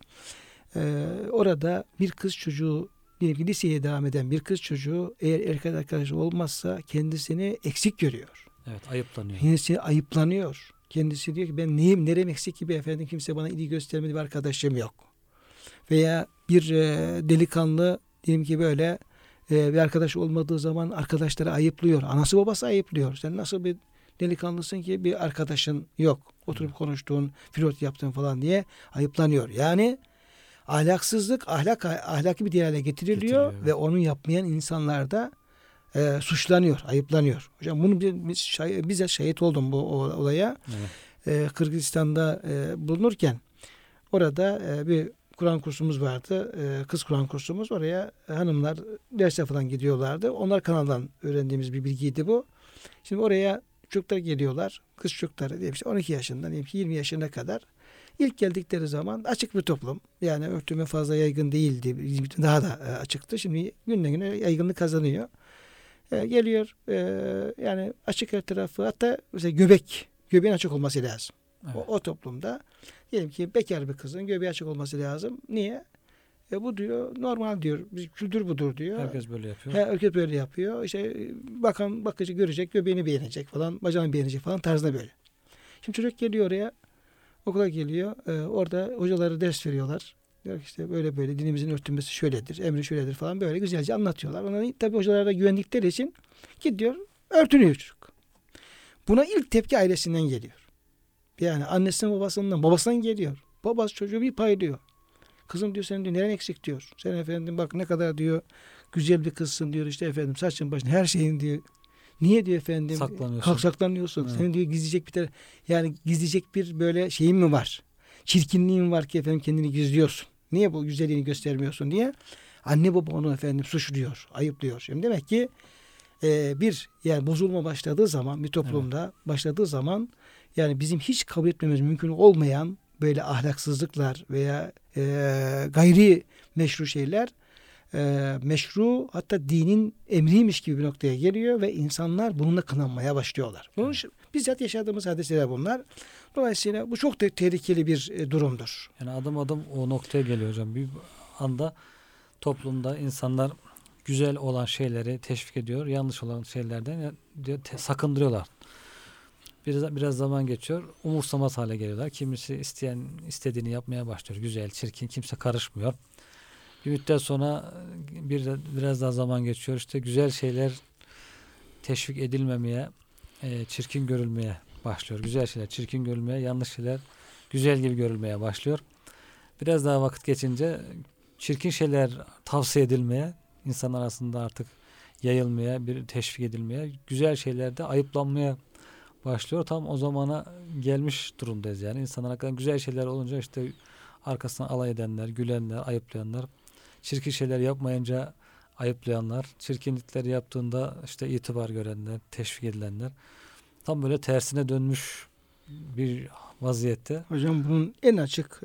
orada bir kız çocuğu diyelim ki liseye devam eden bir kız çocuğu eğer erkek arkadaşı olmazsa kendisini eksik görüyor. Evet, ayıplanıyor. Kendisi ayıplanıyor. Kendisi diyor ki ben neyim, nerem eksik gibi efendim kimse bana ilgi göstermedi, bir arkadaşım yok. Veya bir delikanlı diyelim ki böyle bir arkadaş olmadığı zaman arkadaşları ayıplıyor. Anası babası ayıplıyor. Sen nasıl bir delikanlısın ki bir arkadaşın yok. Oturup konuştuğun, flört yaptığın falan diye ayıplanıyor. Yani ahlaksızlık ahlaki bir hale getiriliyor ve onu yapmayan insanlar da suçlanıyor, ayıplanıyor. Hocam bunu bize şahit oldum bu olaya. Evet. Kırgızistan'da bulunurken orada bir Kur'an kursumuz vardı. Kız Kur'an kursumuz. Oraya hanımlar derse falan gidiyorlardı. Onlar kanaldan öğrendiğimiz bir bilgiydi bu. Şimdi oraya çocuklar geliyorlar. Kız çocukları diyelim işte 12 yaşından diyelim ki 20 yaşına kadar. İlk geldikleri zaman açık bir toplum. Yani örtünme fazla yaygın değildi. Daha da açıktı. Şimdi günden güne yaygınlık kazanıyor. Geliyor yani açık her tarafı hatta mesela göbeğin açık olması lazım. Evet. O toplumda diyelim ki bekar bir kızın göbeği açık olması lazım. Niye? Bu diyor normal diyor. Kültür budur diyor. Herkes böyle yapıyor. Herkes böyle yapıyor. İşte bakıcı görecek, göbeğini beğenecek falan, bacağını beğenecek falan tarzında böyle. Şimdi çocuk geliyor oraya, okula geliyor. Orada hocaları ders veriyorlar. Diyor ki işte böyle böyle dinimizin örtünmesi şöyledir, emri şöyledir falan böyle güzelce anlatıyorlar. Ona tabii hocalara da güvendikleri için gidiyor, örtünüyor çocuk. Buna ilk tepki ailesinden geliyor. Yani annesinden babasından geliyor. Babası çocuğu bir paylıyor. Kızım diyor senin diyor neren eksik diyor. Sen efendim bak ne kadar diyor güzel bir kızsın diyor işte efendim saçın başın her şeyin diyor. Niye diyor efendim saklanıyorsun. Evet. Senin diyor gizleyecek bir böyle şeyin mi var? Çirkinliğin mi var ki efendim kendini gizliyorsun. Niye bu güzelliğini göstermiyorsun diye. Anne baba onu efendim suçluyor, ayıplıyor. Şimdi demek ki bir yani bozulma başladığı zaman bir toplumda başladığı zaman yani bizim hiç kabul etmemiz mümkün olmayan böyle ahlaksızlıklar veya gayri meşru şeyler meşru hatta dinin emriymiş gibi bir noktaya geliyor ve insanlar bununla kınanmaya başlıyorlar. Bunun bizzat yaşadığımız hadiseler bunlar. Dolayısıyla bu çok tehlikeli bir durumdur. Yani adım adım o noktaya geliyor hocam. Bir anda toplumda insanlar güzel olan şeyleri teşvik ediyor. Yanlış olan şeylerden sakındırıyorlar. Biraz zaman geçiyor. Umursamaz hale geliyorlar. Kimisi istediğini yapmaya başlıyor. Güzel, çirkin, kimse karışmıyor. Bir müddet sonra biraz daha zaman geçiyor. İşte güzel şeyler teşvik edilmemeye, çirkin görülmeye başlıyor. Güzel şeyler çirkin görülmeye, yanlış şeyler güzel gibi görülmeye başlıyor. Biraz daha vakit geçince çirkin şeyler tavsiye edilmeye, insanlar arasında artık yayılmaya, bir teşvik edilmeye, güzel şeyler de ayıplanmaya başlıyor. Tam o zamana gelmiş durumdayız yani. İnsanlar hakkında güzel şeyler olunca işte arkasından alay edenler, gülenler, ayıplayanlar, çirkin şeyler yapmayınca ayıplayanlar, çirkinlikleri yaptığında işte itibar görenler, teşvik edilenler. Tam böyle tersine dönmüş bir vaziyette. Hocam bunun en açık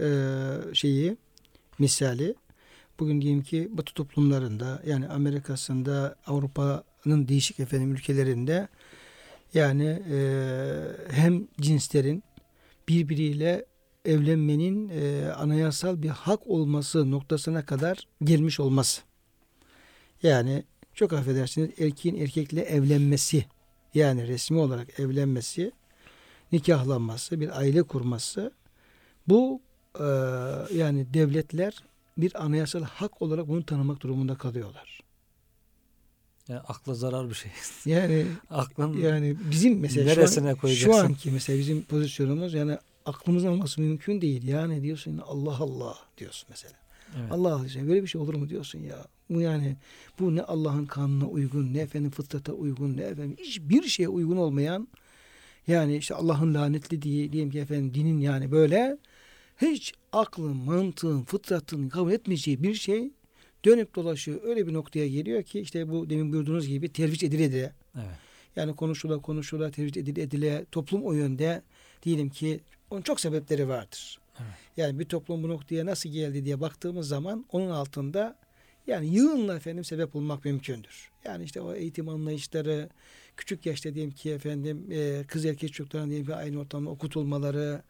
misali bugün diyelim ki Batı toplumlarında, yani Amerika'sında, Avrupa'nın değişik ülkelerinde, yani hem cinslerin birbiriyle evlenmenin anayasal bir hak olması noktasına kadar gelmiş olması. Yani çok affedersiniz, erkeğin erkekle evlenmesi, yani resmi olarak evlenmesi, nikahlanması, bir aile kurması, bu yani devletler bir anayasal hak olarak bunu tanımak durumunda kalıyorlar. Yani akla zarar bir şey. Yani aklın yani bizim mesela neresine koyacaksın? şu anki mesela bizim pozisyonumuz, yani aklımızın alması mümkün değil. Yani diyorsun Allah Allah diyorsun mesela. Evet. Allah Allah, böyle bir şey olur mu diyorsun ya. Bu yani bu ne Allah'ın kanuna uygun, ne efendim fıtrata uygun, ne efendim hiçbir şeye uygun olmayan, yani işte Allah'ın lanetli diyelim ki efendim dinin, yani böyle hiç aklın, mantığın, fıtratın kabul etmeyeceği bir şey dönüp dolaşıyor. Öyle bir noktaya geliyor ki işte bu demin buyurduğunuz gibi tercih edile. Evet. Yani konuşula tercih edile toplum o yönde, diyelim ki onun çok sebepleri vardır. Evet. Yani bir toplum bu noktaya nasıl geldi diye baktığımız zaman onun altında yani yığınla sebep bulmak mümkündür. Yani işte o eğitim anlayışları, küçük yaşta diyelim ki kız erkek çocukların diyelim ki aynı ortamda okutulmaları,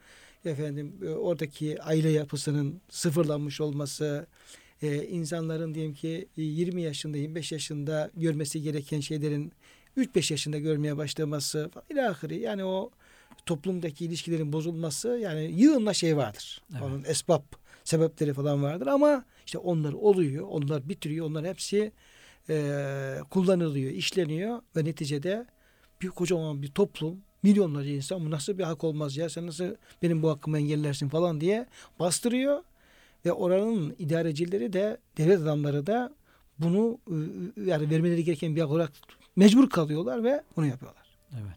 oradaki aile yapısının sıfırlanmış olması, insanların diyelim ki 20 yaşında 25 yaşında görmesi gereken şeylerin 3-5 yaşında görmeye başlaması falan, ilahiri, yani o toplumdaki ilişkilerin bozulması, yani yığınla şey vardır. Evet. Onun sebepleri falan vardır ama işte onlar oluyor, onlar bitiriyor, onlar hepsi kullanılıyor, işleniyor ve neticede bir kocaman bir toplum, milyonlarca insan, bu nasıl bir hak olmaz ya, sen nasıl benim bu hakkımı engellersin falan diye bastırıyor ve oranın idarecileri de, devlet adamları da bunu yani vermeleri gereken bir hak olarak mecbur kalıyorlar ve bunu yapıyorlar. Evet.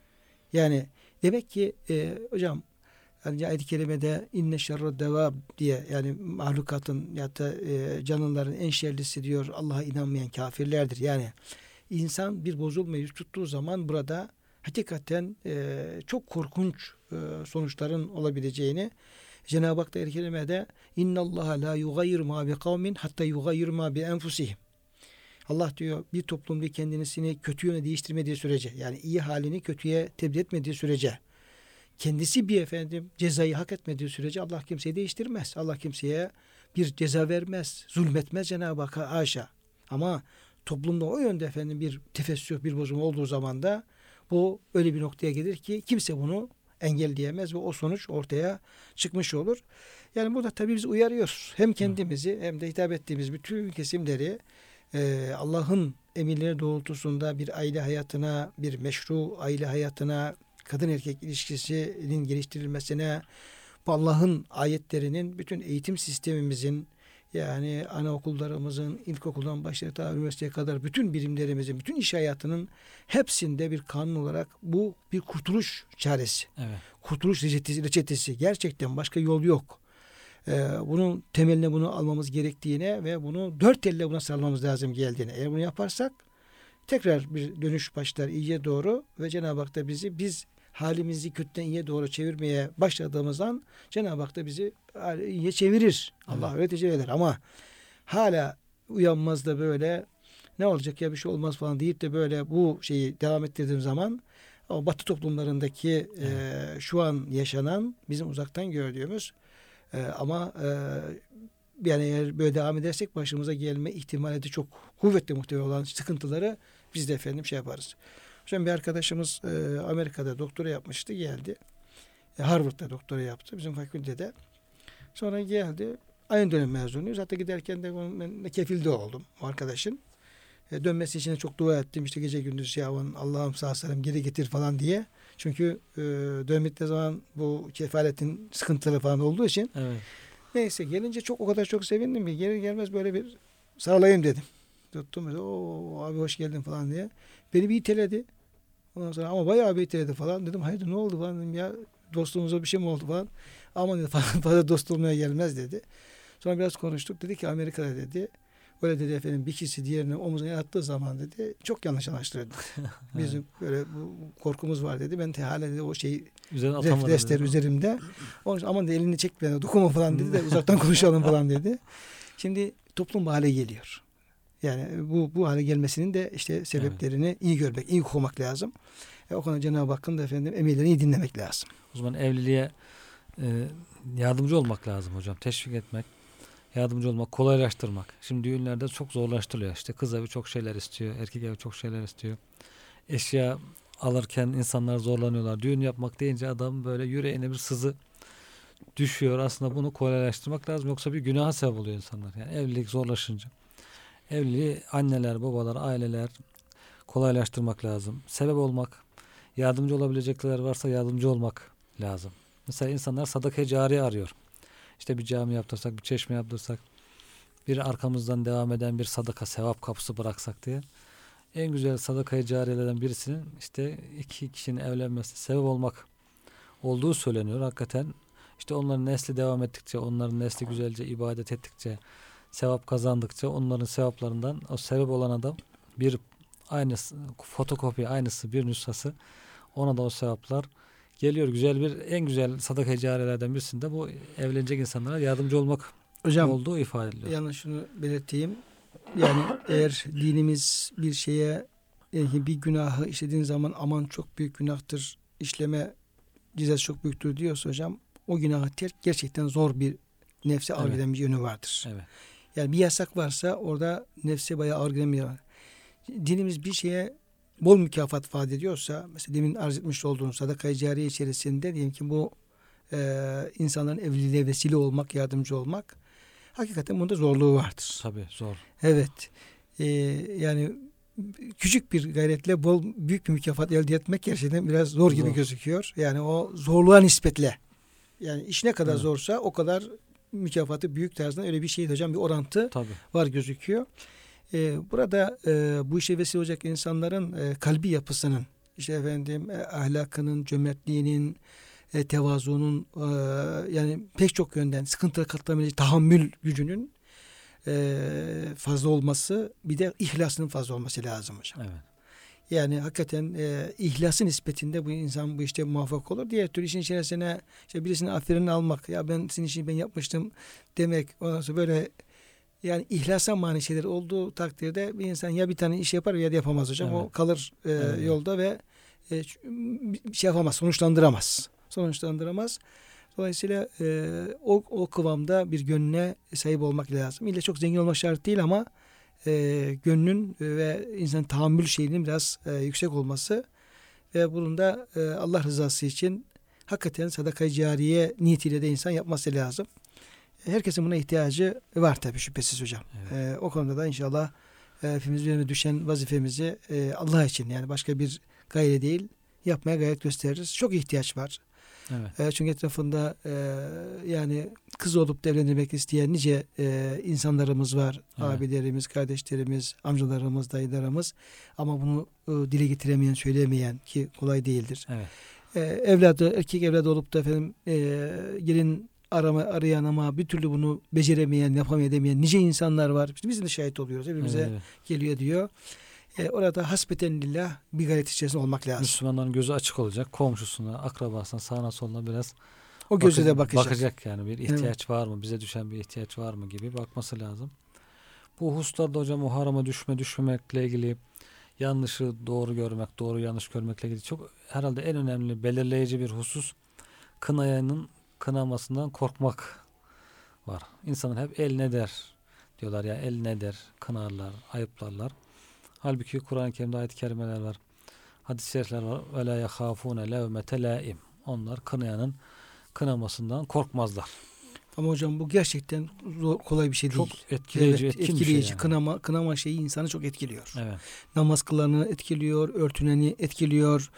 Yani demek ki hocam, yani ayet-i kerimede inne şerre devab diye, yani mahlukatın ya da canlıların en şerlisi diyor Allah'a inanmayan kafirlerdir. Yani insan bir bozulmayı yüz tuttuğu zaman burada hakikaten çok korkunç sonuçların olabileceğini Cenab-ı Hak da ayet-i kerimede innallaha la yugayyiru ma bi kavmin hatta yugayyiru ma bi enfusihim. Allah diyor bir toplum bir kendisini kötü yöne değiştirmediği sürece, yani iyi halini kötüye tebdil etmediği sürece, kendisi bir cezayı hak etmediği sürece Allah kimseyi değiştirmez. Allah kimseye bir ceza vermez, zulmetmez Cenab-ı Hakk'a, haşa. Ama toplumda o yönde bir tefessüh, bir bozulma olduğu zaman da bu öyle bir noktaya gelir ki kimse bunu engelleyemez ve o sonuç ortaya çıkmış olur. Yani burada tabii biz uyarıyoruz. Hem kendimizi hem de hitap ettiğimiz bütün kesimleri Allah'ın emirleri doğrultusunda bir aile hayatına, bir meşru aile hayatına, kadın erkek ilişkisinin geliştirilmesine, bu Allah'ın ayetlerinin bütün eğitim sistemimizin, yani anaokullarımızın, ilkokuldan başlayıp üniversiteye kadar bütün birimlerimizin, bütün iş hayatının hepsinde bir kanun olarak bu bir kurtuluş çaresi. Evet. Kurtuluş reçetesi. Gerçekten başka yol yok. Bunun temeline bunu almamız gerektiğine ve bunu dört elle buna sarılmamız lazım geldiğine. Eğer bunu yaparsak tekrar bir dönüş başlar iyiye doğru ve Cenab-ı Hak da biz halimizi kötüden iyiye doğru çevirmeye başladığımızdan Cenab-ı Hak da bizi iyiye çevirir. Evet. Allah öyle tecelli eder ama hala uyanmaz da böyle ne olacak ya bir şey olmaz falan deyip de böyle bu şeyi devam ettirdiğim zaman o Batı toplumlarındaki şu an yaşanan, bizim uzaktan gördüğümüz ama yani eğer böyle devam edersek başımıza gelme ihtimali de çok kuvvetli muhtemel olan sıkıntıları biz de yaparız. Şimdi bir arkadaşımız Amerika'da doktora yapmıştı, geldi. Harvard'da doktora yaptı bizim fakültede. Sonra geldi. Aynı dönem mezunuyuz. Hatta giderken de ben kefilde oldum o arkadaşın. Dönmesi için çok dua ettim. İşte gece gündüz ya Allah'ım sağ salim geri getir falan diye. Çünkü dönmekte zaman bu kefaletin sıkıntıları falan olduğu için. Evet. Neyse gelince o kadar çok sevindim ki gelir gelmez böyle bir sarılayım dedim. Tuttum böyle, o abi hoş geldin falan diye. Beni bir iteledi. Ondan sonra ama bayağı bir iteledi falan. Dedim hayırdır ne oldu falan dedim ya, dostluğumuza bir şey mi oldu falan. Ama dedi fazla dost olmaya gelmez dedi. Sonra biraz konuştuk. Dedi ki Amerika'da dedi. Öyle dedi efendim, bir kişi diğerine omuzuna yattığı zaman dedi çok yanlış anlaşılırdı. Bizim böyle bu korkumuz var dedi. Ben hala dedi o şeyi refleksler üzerimde. Onun için aman dedi elini çek bana dokunma falan dedi de uzaktan konuşalım falan dedi. Şimdi toplum bu hale geliyor. Yani bu hale gelmesinin de işte sebeplerini iyi görmek, iyi okumak lazım. O konuda Cenab-ı Hakk'ın da efendim emirlerini iyi dinlemek lazım. O zaman evliliğe yardımcı olmak lazım hocam. Teşvik etmek, yardımcı olmak, kolaylaştırmak. Şimdi düğünlerde çok zorlaştırılıyor. İşte kız evi çok şeyler istiyor, erkek evi çok şeyler istiyor. Eşya alırken insanlar zorlanıyorlar. Düğün yapmak deyince adam böyle yüreğine bir sızı düşüyor. Aslında bunu kolaylaştırmak lazım. Yoksa bir günaha sebep oluyor insanlar. Yani evlilik zorlaşınca. Evliliği anneler, babalar, aileler kolaylaştırmak lazım. Sebep olmak, yardımcı olabilecekler varsa yardımcı olmak lazım. Mesela insanlar sadaka-i cariye arıyor. İşte bir cami yaptırsak, bir çeşme yaptırsak, bir arkamızdan devam eden bir sadaka, sevap kapısı bıraksak diye. En güzel sadaka-i cariyelerden birisinin işte iki kişinin evlenmesi sebep olmak olduğu söyleniyor. Hakikaten işte onların nesli devam ettikçe, onların nesli güzelce ibadet ettikçe, sevap kazandıkça onların sevaplarından o sebep olan adam bir aynısı, fotokopi aynısı bir nüshası, ona da o sevaplar geliyor. Güzel bir, en güzel sadaka-i cariyelerden birisinde bu evlenecek insanlara yardımcı olmak hocam, olduğu ifade ediliyor. Yalnız şunu belirteyim. Yani eğer dinimiz bir şeye, yani bir günahı işlediğin zaman aman çok büyük günahtır, işleme cezası çok büyüktür diyorsa hocam, o günahı terk gerçekten zor bir, nefse ağır gelen bir yönü vardır. Evet. Yani bir yasak varsa orada nefse bayağı ağır gelen bir yer var. Dinimiz bir şeye bol mükafat vaat ediyorsa, mesela demin arz etmiş olduğum sadaka-i cariye içerisinde diyelim ki bu insanların evliliğe vesile olmak, yardımcı olmak, hakikaten bunda zorluğu vardır. Tabii zor. Evet. Yani küçük bir gayretle büyük bir mükafat elde etmek gerçekten biraz zor gibi gözüküyor. Yani o zorluğa nispetle. Yani iş ne kadar zorsa o kadar mükafatı büyük tarzında, öyle bir şey hocam, bir orantı var gözüküyor. Burada bu işe vesile olacak insanların kalbi yapısının, işte efendim ahlakının, cömertliğinin, tevazuunun, yani pek çok yönden sıkıntıya katlanabilecek tahammül gücünün fazla olması, bir de ihlasının fazla olması lazım hocam. Evet. Yani hakikaten ihlasın nispetinde bu insan bu işte muvaffak olur. Diğer türlü işin içerisine işte birisinin aferini almak, ya ben senin için ben yapmıştım demek, ondan sonra böyle yani ihlasa mani şeyler olduğu takdirde bir insan ya bir tane iş yapar ya da yapamaz hocam. Evet. O kalır yolda ve şey yapamaz, sonuçlandıramaz. Dolayısıyla o kıvamda bir gönlüne sahip olmak lazım. İlle çok zengin olmak şart değil ama gönlün ve insanın tahammül şeyinin biraz yüksek olması ve bunun da Allah rızası için hakikaten sadaka-i cariye niyetiyle de insan yapması lazım. Herkesin buna ihtiyacı var tabii, şüphesiz hocam. Evet. O konuda da inşallah hepimiz üzerine düşen vazifemizi Allah için, yani başka bir gaye değil, yapmaya gayret gösteririz. Çok ihtiyaç var. Evet. Çünkü etrafında yani kız olup da evlendirmek isteyen nice insanlarımız var. Evet. Abilerimiz, kardeşlerimiz, amcalarımız, dayılarımız. Ama bunu dile getiremeyen, söyleyemeyen, ki kolay değildir. Evet. Erkek evladı olup da efendim gelin arayan ama bir türlü bunu beceremeyen, yapameyen nice insanlar var. İşte biz de şahit oluyoruz. Evimize geliyor diyor. Orada hasbeten lillah bir gayret içerisinde olmak lazım. Müslümanların gözü açık olacak. Komşusuna, akrabasına, sağına soluna biraz o gözle de bakacak yani. Bir ihtiyaç var mı? Bize düşen bir ihtiyaç var mı gibi bakması lazım. Bu hususlarda hocam o harama düşmemekle ilgili, yanlışı doğru görmek, doğru yanlış görmekle ilgili çok herhalde en önemli belirleyici bir husus, kınayanın kınamasından korkmak var. İnsanlar hep el ne der diyorlar ya, el ne der, kınarlar, ayıplarlar. Halbuki Kur'an-ı Kerim'de ayet-i kerimeler var. Hadis-i şerifler var. Ve la yahafune levmete laim. Onlar kınayanın kınamasından korkmazlar. Ama hocam bu gerçekten kolay bir şey değil. Çok etkileyici, evet, etkin bir şey yani. Kınama şeyi insanı çok etkiliyor. Evet. Namaz kılanı etkiliyor, örtüneni etkiliyor.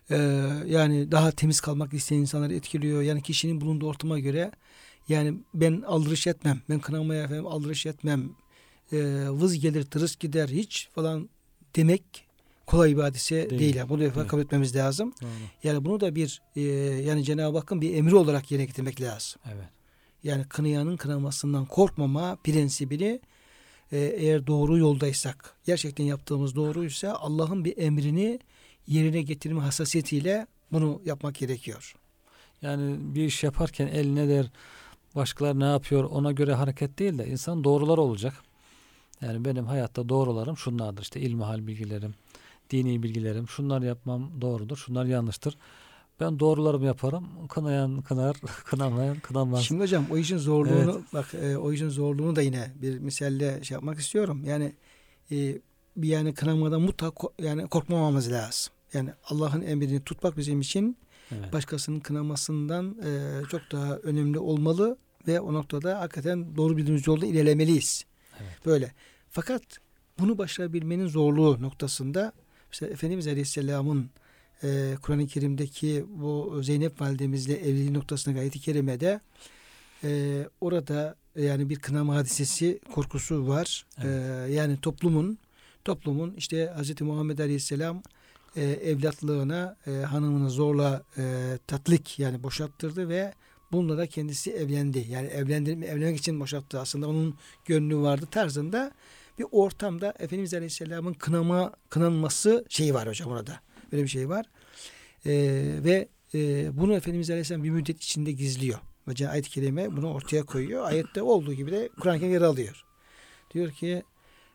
Yani daha temiz kalmak isteyen insanları etkiliyor. Yani kişinin bulunduğu ortama göre, yani ben aldırış etmem, ben kınamaya efendim aldırış etmem, vız gelir tırıs gider hiç falan demek kolay bir hadise değil. Yani bunu defa Evet. kabul etmemiz lazım. Doğru. Yani bunu da bir yani Cenab-ı Hakk'ın bir emri olarak yerine getirmek lazım. Evet. Yani kınayanın kınamasından korkmama prensibini, eğer doğru yoldaysak, gerçekten yaptığımız doğruysa Allah'ın bir emrini yerine getirme hassasiyetiyle bunu yapmak gerekiyor. Yani bir iş yaparken el ne der, başkaları ne yapıyor ona göre hareket değil de insan doğrular olacak. Yani benim hayatta doğrularım şunlardır. İşte ilmihal bilgilerim, dini bilgilerim, şunları yapmam doğrudur, şunlar yanlıştır. Ben doğrularımı yaparım. Kınayan kınar, kınamayan kınamaz. Şimdi hocam o işin zorluğunu Evet. bak, o işin zorluğunu da yine bir misalle şey yapmak istiyorum. Yani bir yani kınamadan mutlaka yani korkmamamız lazım. Yani Allah'ın emrini tutmak bizim için Evet. başkasının kınamasından çok daha önemli olmalı ve o noktada hakikaten doğru bildiğimiz yolda ilerlemeliyiz. Evet. Böyle. Fakat bunu başarabilmenin zorluğu noktasında mesela Efendimiz Aleyhisselam'ın Kur'an-ı Kerim'deki bu Zeynep validemizle evliliği noktasındaki ayet-i kerimede orada yani bir kınama hadisesi korkusu var. Evet. Yani toplumun işte Hz. Muhammed Aleyhisselam evlatlığına hanımını zorla tatlik yani boşattırdı ve bununla da kendisi evlendi. Yani evlenmek için boşattı. Aslında onun gönlü vardı tarzında bir ortamda Efendimiz Aleyhisselam'ın kınanması şeyi var hocam orada. Böyle bir şey var. Ve bunu Efendimiz Aleyhisselam bir müddet içinde gizliyor. Ve ayet-i kerime bunu ortaya koyuyor. Ayette olduğu gibi de Kur'an-ı yer alıyor. Diyor ki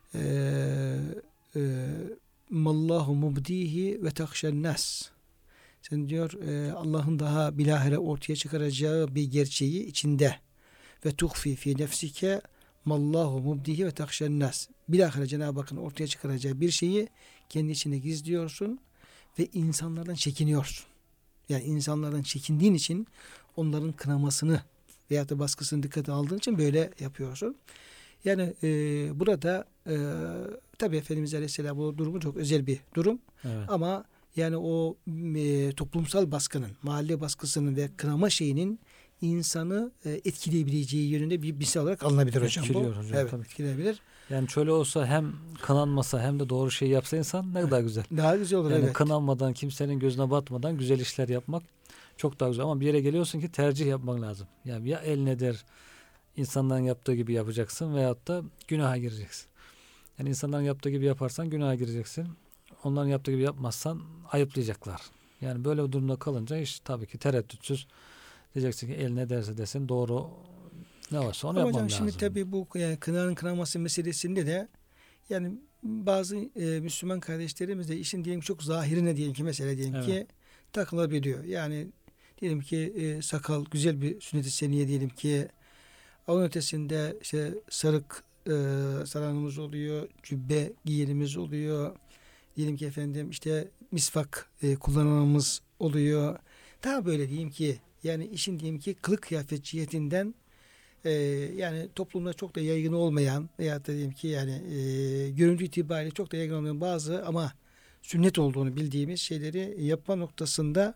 mallahu mubdihi ve takşen nas. Sen diyor Allah'ın daha bilahare ortaya çıkaracağı bir gerçeği içinde ve tuhfi fi nefsike mallahu mubdihi ve takşen nas. Bilahare Cenab-ı Hakk'ın ortaya çıkaracağı bir şeyi kendi içinde gizliyorsun ve insanlardan çekiniyorsun. Yani insanlardan çekindiğin için onların kınamasını veyahut da baskısını dikkate aldığın için böyle yapıyorsun. Yani burada tabii Efendimiz Aleyhisselam bu durumu çok özel bir durum. Evet. Ama yani o toplumsal baskının, mahalle baskısının ve kınama şeyinin insanı etkileyebileceği yönünde bir misal olarak alınabilir hocam. Etkiliyor Bu. hocam, Evet, tabii ki. etkileyebilir. Yani şöyle olsa hem kınanmasa hem de doğru şeyi yapsa insan ne kadar güzel. Daha güzel olur, Yani evet. kınanmadan, kimsenin gözüne batmadan güzel işler yapmak çok daha güzel. Ama bir yere geliyorsun ki tercih yapmak lazım. Yani ya el ne der, insanların yaptığı gibi yapacaksın veyahut da günaha gireceksin. Yani insanların yaptığı gibi yaparsan günaha gireceksin. Onların yaptığı gibi yapmazsan ayıplayacaklar. Yani böyle bir durumda kalınca iş tabii ki tereddütsüz diyeceksin ki el ne derse desin doğru ne varsa onu Ama yapmam hocam lazım. şimdi tabii bu yani kınanın kınaması meselesinde de yani bazı Müslüman kardeşlerimiz de işin diyelim çok zahirine diyelim ki mesela diyelim Evet. ki takılabiliyor. Yani diyelim ki sakal güzel bir sünnet-i seniye diyelim ki onun ötesinde işte sarık saranımız oluyor, cübbe giyenimiz oluyor. Diyelim ki efendim işte misvak kullanmamız oluyor. Daha böyle diyeyim ki yani işin diyelim ki kılık kıyafet cihetinden yani toplumda çok da yaygın olmayan veya da diyelim ki yani görüntü itibariyle çok da yaygın olmayan bazı ama sünnet olduğunu bildiğimiz şeyleri yapma noktasında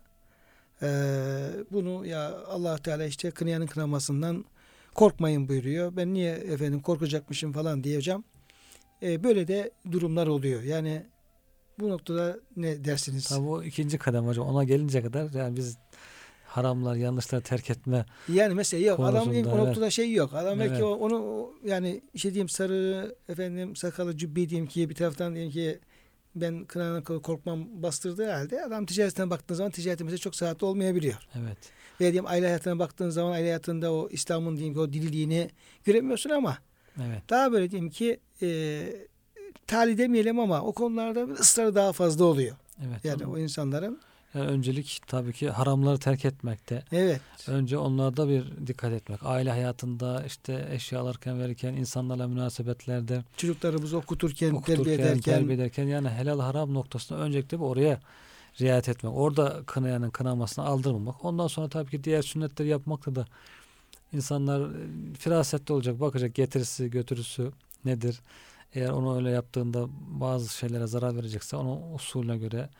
bunu ya Allah Teala işte kınayanın kınamasından korkmayın buyuruyor. Ben niye efendim korkacakmışım falan diyeceğim. Böyle de durumlar oluyor. Yani bu noktada ne dersiniz? Tabii o ikinci kadem hocam. Ona gelince kadar yani biz haramlar, yanlışları terk etme Yani mesela yok adam konusunda, o evet. noktada şey yok. Adam belki Evet. onu yani şey diyeyim sarı efendim sakalı cübbe diyeyim ki bir taraftan diyeyim ki ben kınana korkmam bastırdığı halde adam ticaretine baktığın zaman ticareti mesela çok saatli olmayabiliyor. Evet. Veya diyelim aile hayatına baktığın zaman aile hayatında o İslam'ın diyeyim ki o dililiğini göremiyorsun ama Evet. daha böyle diyeyim ki tali demeyelim ama o konularda ısrarı daha fazla oluyor. Evet. Yani o insanların. Yani öncelik tabii ki haramları terk etmekte. Evet. Önce onlarda bir dikkat etmek. Aile hayatında işte eşya alırken verirken insanlarla münasebetlerde Çocuklarımızı terbiye okuturken, terbiye ederken yani helal haram noktasında öncelikle bir oraya riayet etmek. Orada kınayanın kınamasını aldırmamak. Ondan sonra tabii ki diğer sünnetleri yapmakta da insanlar firasetli olacak. Bakacak getirisi götürüsü nedir? Eğer onu öyle yaptığında bazı şeylere zarar verecekse onu usulüne göre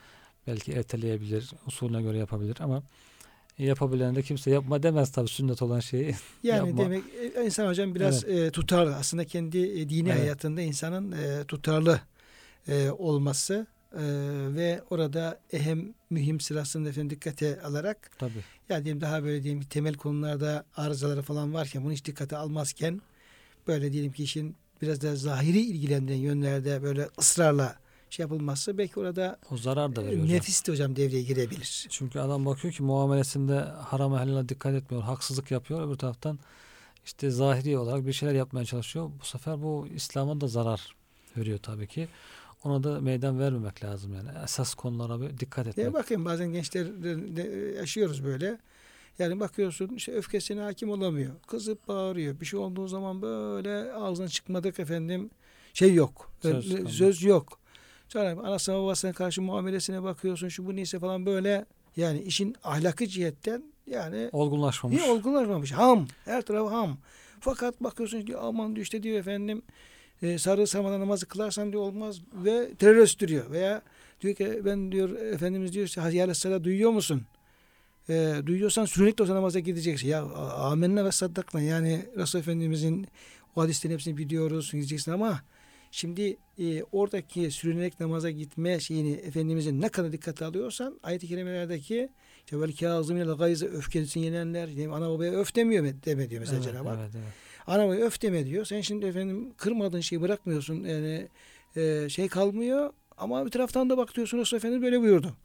Belki erteleyebilir, usulüne göre yapabilir ama yapabilen de kimse yapma demez tabii sünnet olan şeyi. Yani yapma. demek insan hocam biraz tutarlı. Aslında kendi dini hayatında insanın tutarlı olması ve orada mühim sırasında efendim dikkate alarak Tabii. yani diyelim daha böyle diyelim temel konularda arızaları falan varken bunu hiç dikkate almazken böyle diyelim ki işin biraz da zahiri ilgilendiğin yönlerde böyle ısrarla şey yapılmazsa belki orada O zarar da veriyor hocam. nefis de hocam devreye girebilir. Çünkü adam bakıyor ki muamelesinde haram helaline dikkat etmiyor, haksızlık yapıyor. Öbür taraftan işte zahiri olarak bir şeyler yapmaya çalışıyor. Bu sefer bu İslam'a da zarar veriyor tabii ki. Ona da meydan vermemek lazım yani. Esas konulara bir dikkat etmek. Bakın bazen gençler yaşıyoruz böyle. Yani bakıyorsun işte öfkesine hakim olamıyor. Kızıp bağırıyor. Bir şey olduğu zaman böyle ağzından çıkmadık efendim şey yok. Söz yok. Sonra anasına babasına karşı muamelesine bakıyorsun şu bu neyse falan böyle yani işin ahlakı cihetten yani olgunlaşmamış. Ham. Her tarafı ham. Fakat bakıyorsun diyor aman diyor işte diyor efendim sarı sarmadan namazı kılarsan diyor olmaz ve terörist diyor veya diyor ki ben diyor Efendimiz diyor Hazreti Aleyhisselam duyuyor musun? Duyuyorsan sürekli o namaza gideceksin. Ya amenna ve saddakna yani Resul Efendimizin o hadislerin hepsini biliyoruz gideceksin ama şimdi oradaki sürünerek namaza gitme şeyini Efendimizin ne kadar dikkate alıyorsan ayet-i kerimelerdeki işte vel kâzimînel gayze öfkesini yenenler ana babaya öf deme diyor mesela Cenab-ı Hak. Evet. Ana babaya öf deme diyor. Sen şimdi efendim kırmadığın şeyi bırakmıyorsun. Yani şey kalmıyor ama bir taraftan da bak diyorsun Resul Efendimiz böyle buyurdu.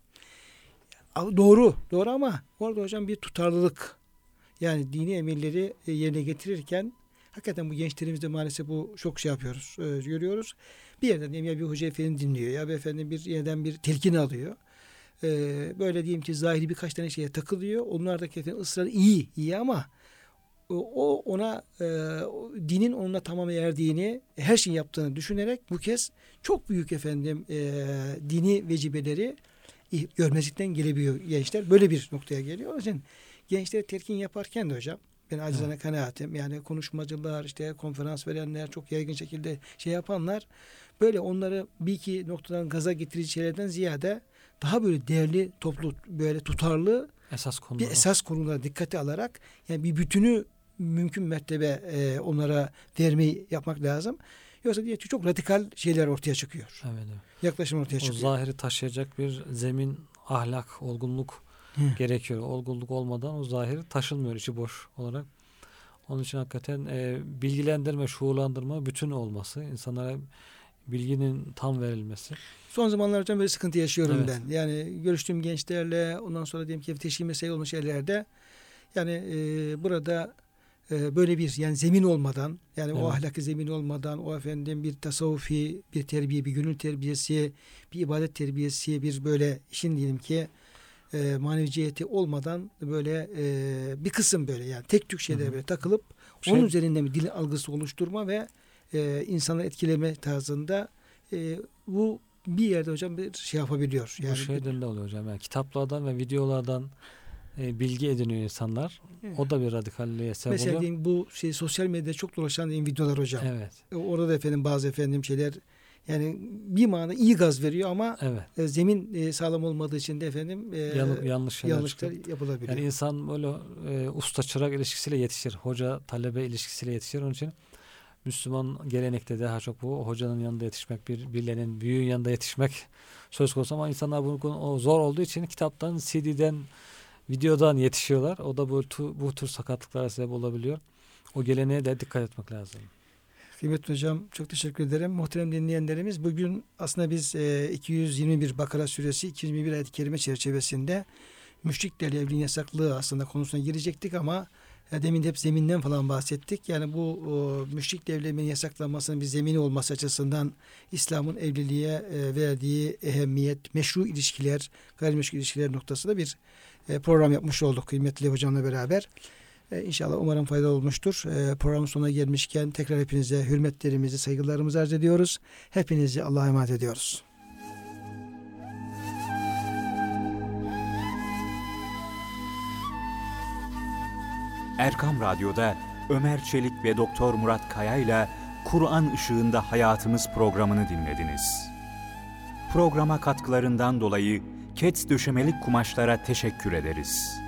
Doğru ama orada hocam bir tutarlılık yani dini emirleri yerine getirirken hakikaten bu gençlerimizde maalesef bu çok şey yapıyoruz, görüyoruz. Bir yerden diyeyim ya bir hoca efendi dinliyor ya bir efendim bir yerden bir telkin alıyor. Böyle diyeyim ki zahiri birkaç tane şeye takılıyor. Onlardaki efendim ısrar iyi ama o ona dinin onunla tamam erdiğini her şeyi yaptığını düşünerek bu kez çok büyük efendim dini vecibeleri görmezlikten gelebiliyor gençler. Böyle bir noktaya geliyor. O yüzden gençlere telkin yaparken de hocam ben acizane kanaatim yani konuşmacılar işte konferans verenler çok yaygın şekilde şey yapanlar böyle onları bir iki noktadan gaza getirici şeylerden ziyade daha böyle değerli toplu böyle tutarlı esas konulara dikkate alarak yani bir bütünü mümkün mertebe onlara vermeyi yapmak lazım. Yoksa diye çok radikal şeyler ortaya çıkıyor. Evet. Yaklaşım ortaya çıkıyor. O zahiri taşıyacak bir zemin, ahlak, olgunluk gerekiyor. Olgunluk olmadan o zahiri taşınmıyor içi boş olarak. Onun için hakikaten bilgilendirme, şuurlandırma bütün olması, insanlara bilginin tam verilmesi. Son zamanlar hocam böyle sıkıntı yaşıyorum ben. Yani görüştüğüm gençlerle ondan sonra diyelim ki teşhir mesele olmuş yerlerde yani burada böyle bir yani zemin olmadan yani o ahlaki zemin olmadan o efendim bir tasavvufi bir terbiye bir gönül terbiyesi bir ibadet terbiyesi bir böyle işin diyelim ki manevi ciheti olmadan böyle bir kısım böyle yani tek tük şeylere böyle takılıp onun üzerinde bir dil algısı oluşturma ve insanları etkileme tarzında bu bir yerde hocam bir şey yapabiliyor. Yani bu şeyden de oluyor hocam. Yani kitaplardan ve videolardan bilgi ediniyor insanlar. Evet. O da bir radikalliğe sebep oluyor. Mesela bu sosyal medyada çok dolaşan videolar hocam. Evet. Orada da efendim bazı şeyler yani bir manada iyi gaz veriyor ama zemin sağlam olmadığı için de efendim yanlışlar yapılabiliyor. Yani insan böyle usta çırak ilişkisiyle yetişir. Hoca talebe ilişkisiyle yetişir. Onun için Müslüman gelenekte daha çok bu hocanın yanında yetişmek, birilerinin büyüğün yanında yetişmek söz konusu ama insanlar bunu zor olduğu için kitaptan, CD'den, videodan yetişiyorlar. O da bu tür sakatlıklara sebep olabiliyor. O geleneğe de dikkat etmek lazım. Kıymetli hocam çok teşekkür ederim. Muhterem dinleyenlerimiz bugün aslında biz 221 Bakara suresi 221 ayet-i kerime çerçevesinde müşriklerle evliliğin yasaklığı aslında konusuna girecektik ama demin hep zeminden falan bahsettik. Yani bu müşrik evliliğin yasaklanmasının bir zemini olması açısından İslam'ın evliliğe verdiği ehemmiyet, meşru ilişkiler, gayrimeşru ilişkiler noktasında bir program yapmış olduk kıymetli hocamla beraber. İnşallah umarım faydalı olmuştur. Programın sonuna gelmişken tekrar hepinize hürmetlerimizi, saygılarımızı arz ediyoruz. Hepinizi Allah'a emanet ediyoruz. Erkam Radyo'da Ömer Çelik ve Doktor Murat Kaya ile Kur'an Işığında Hayatımız programını dinlediniz. Programa katkılarından dolayı Kets döşemelik kumaşlara teşekkür ederiz.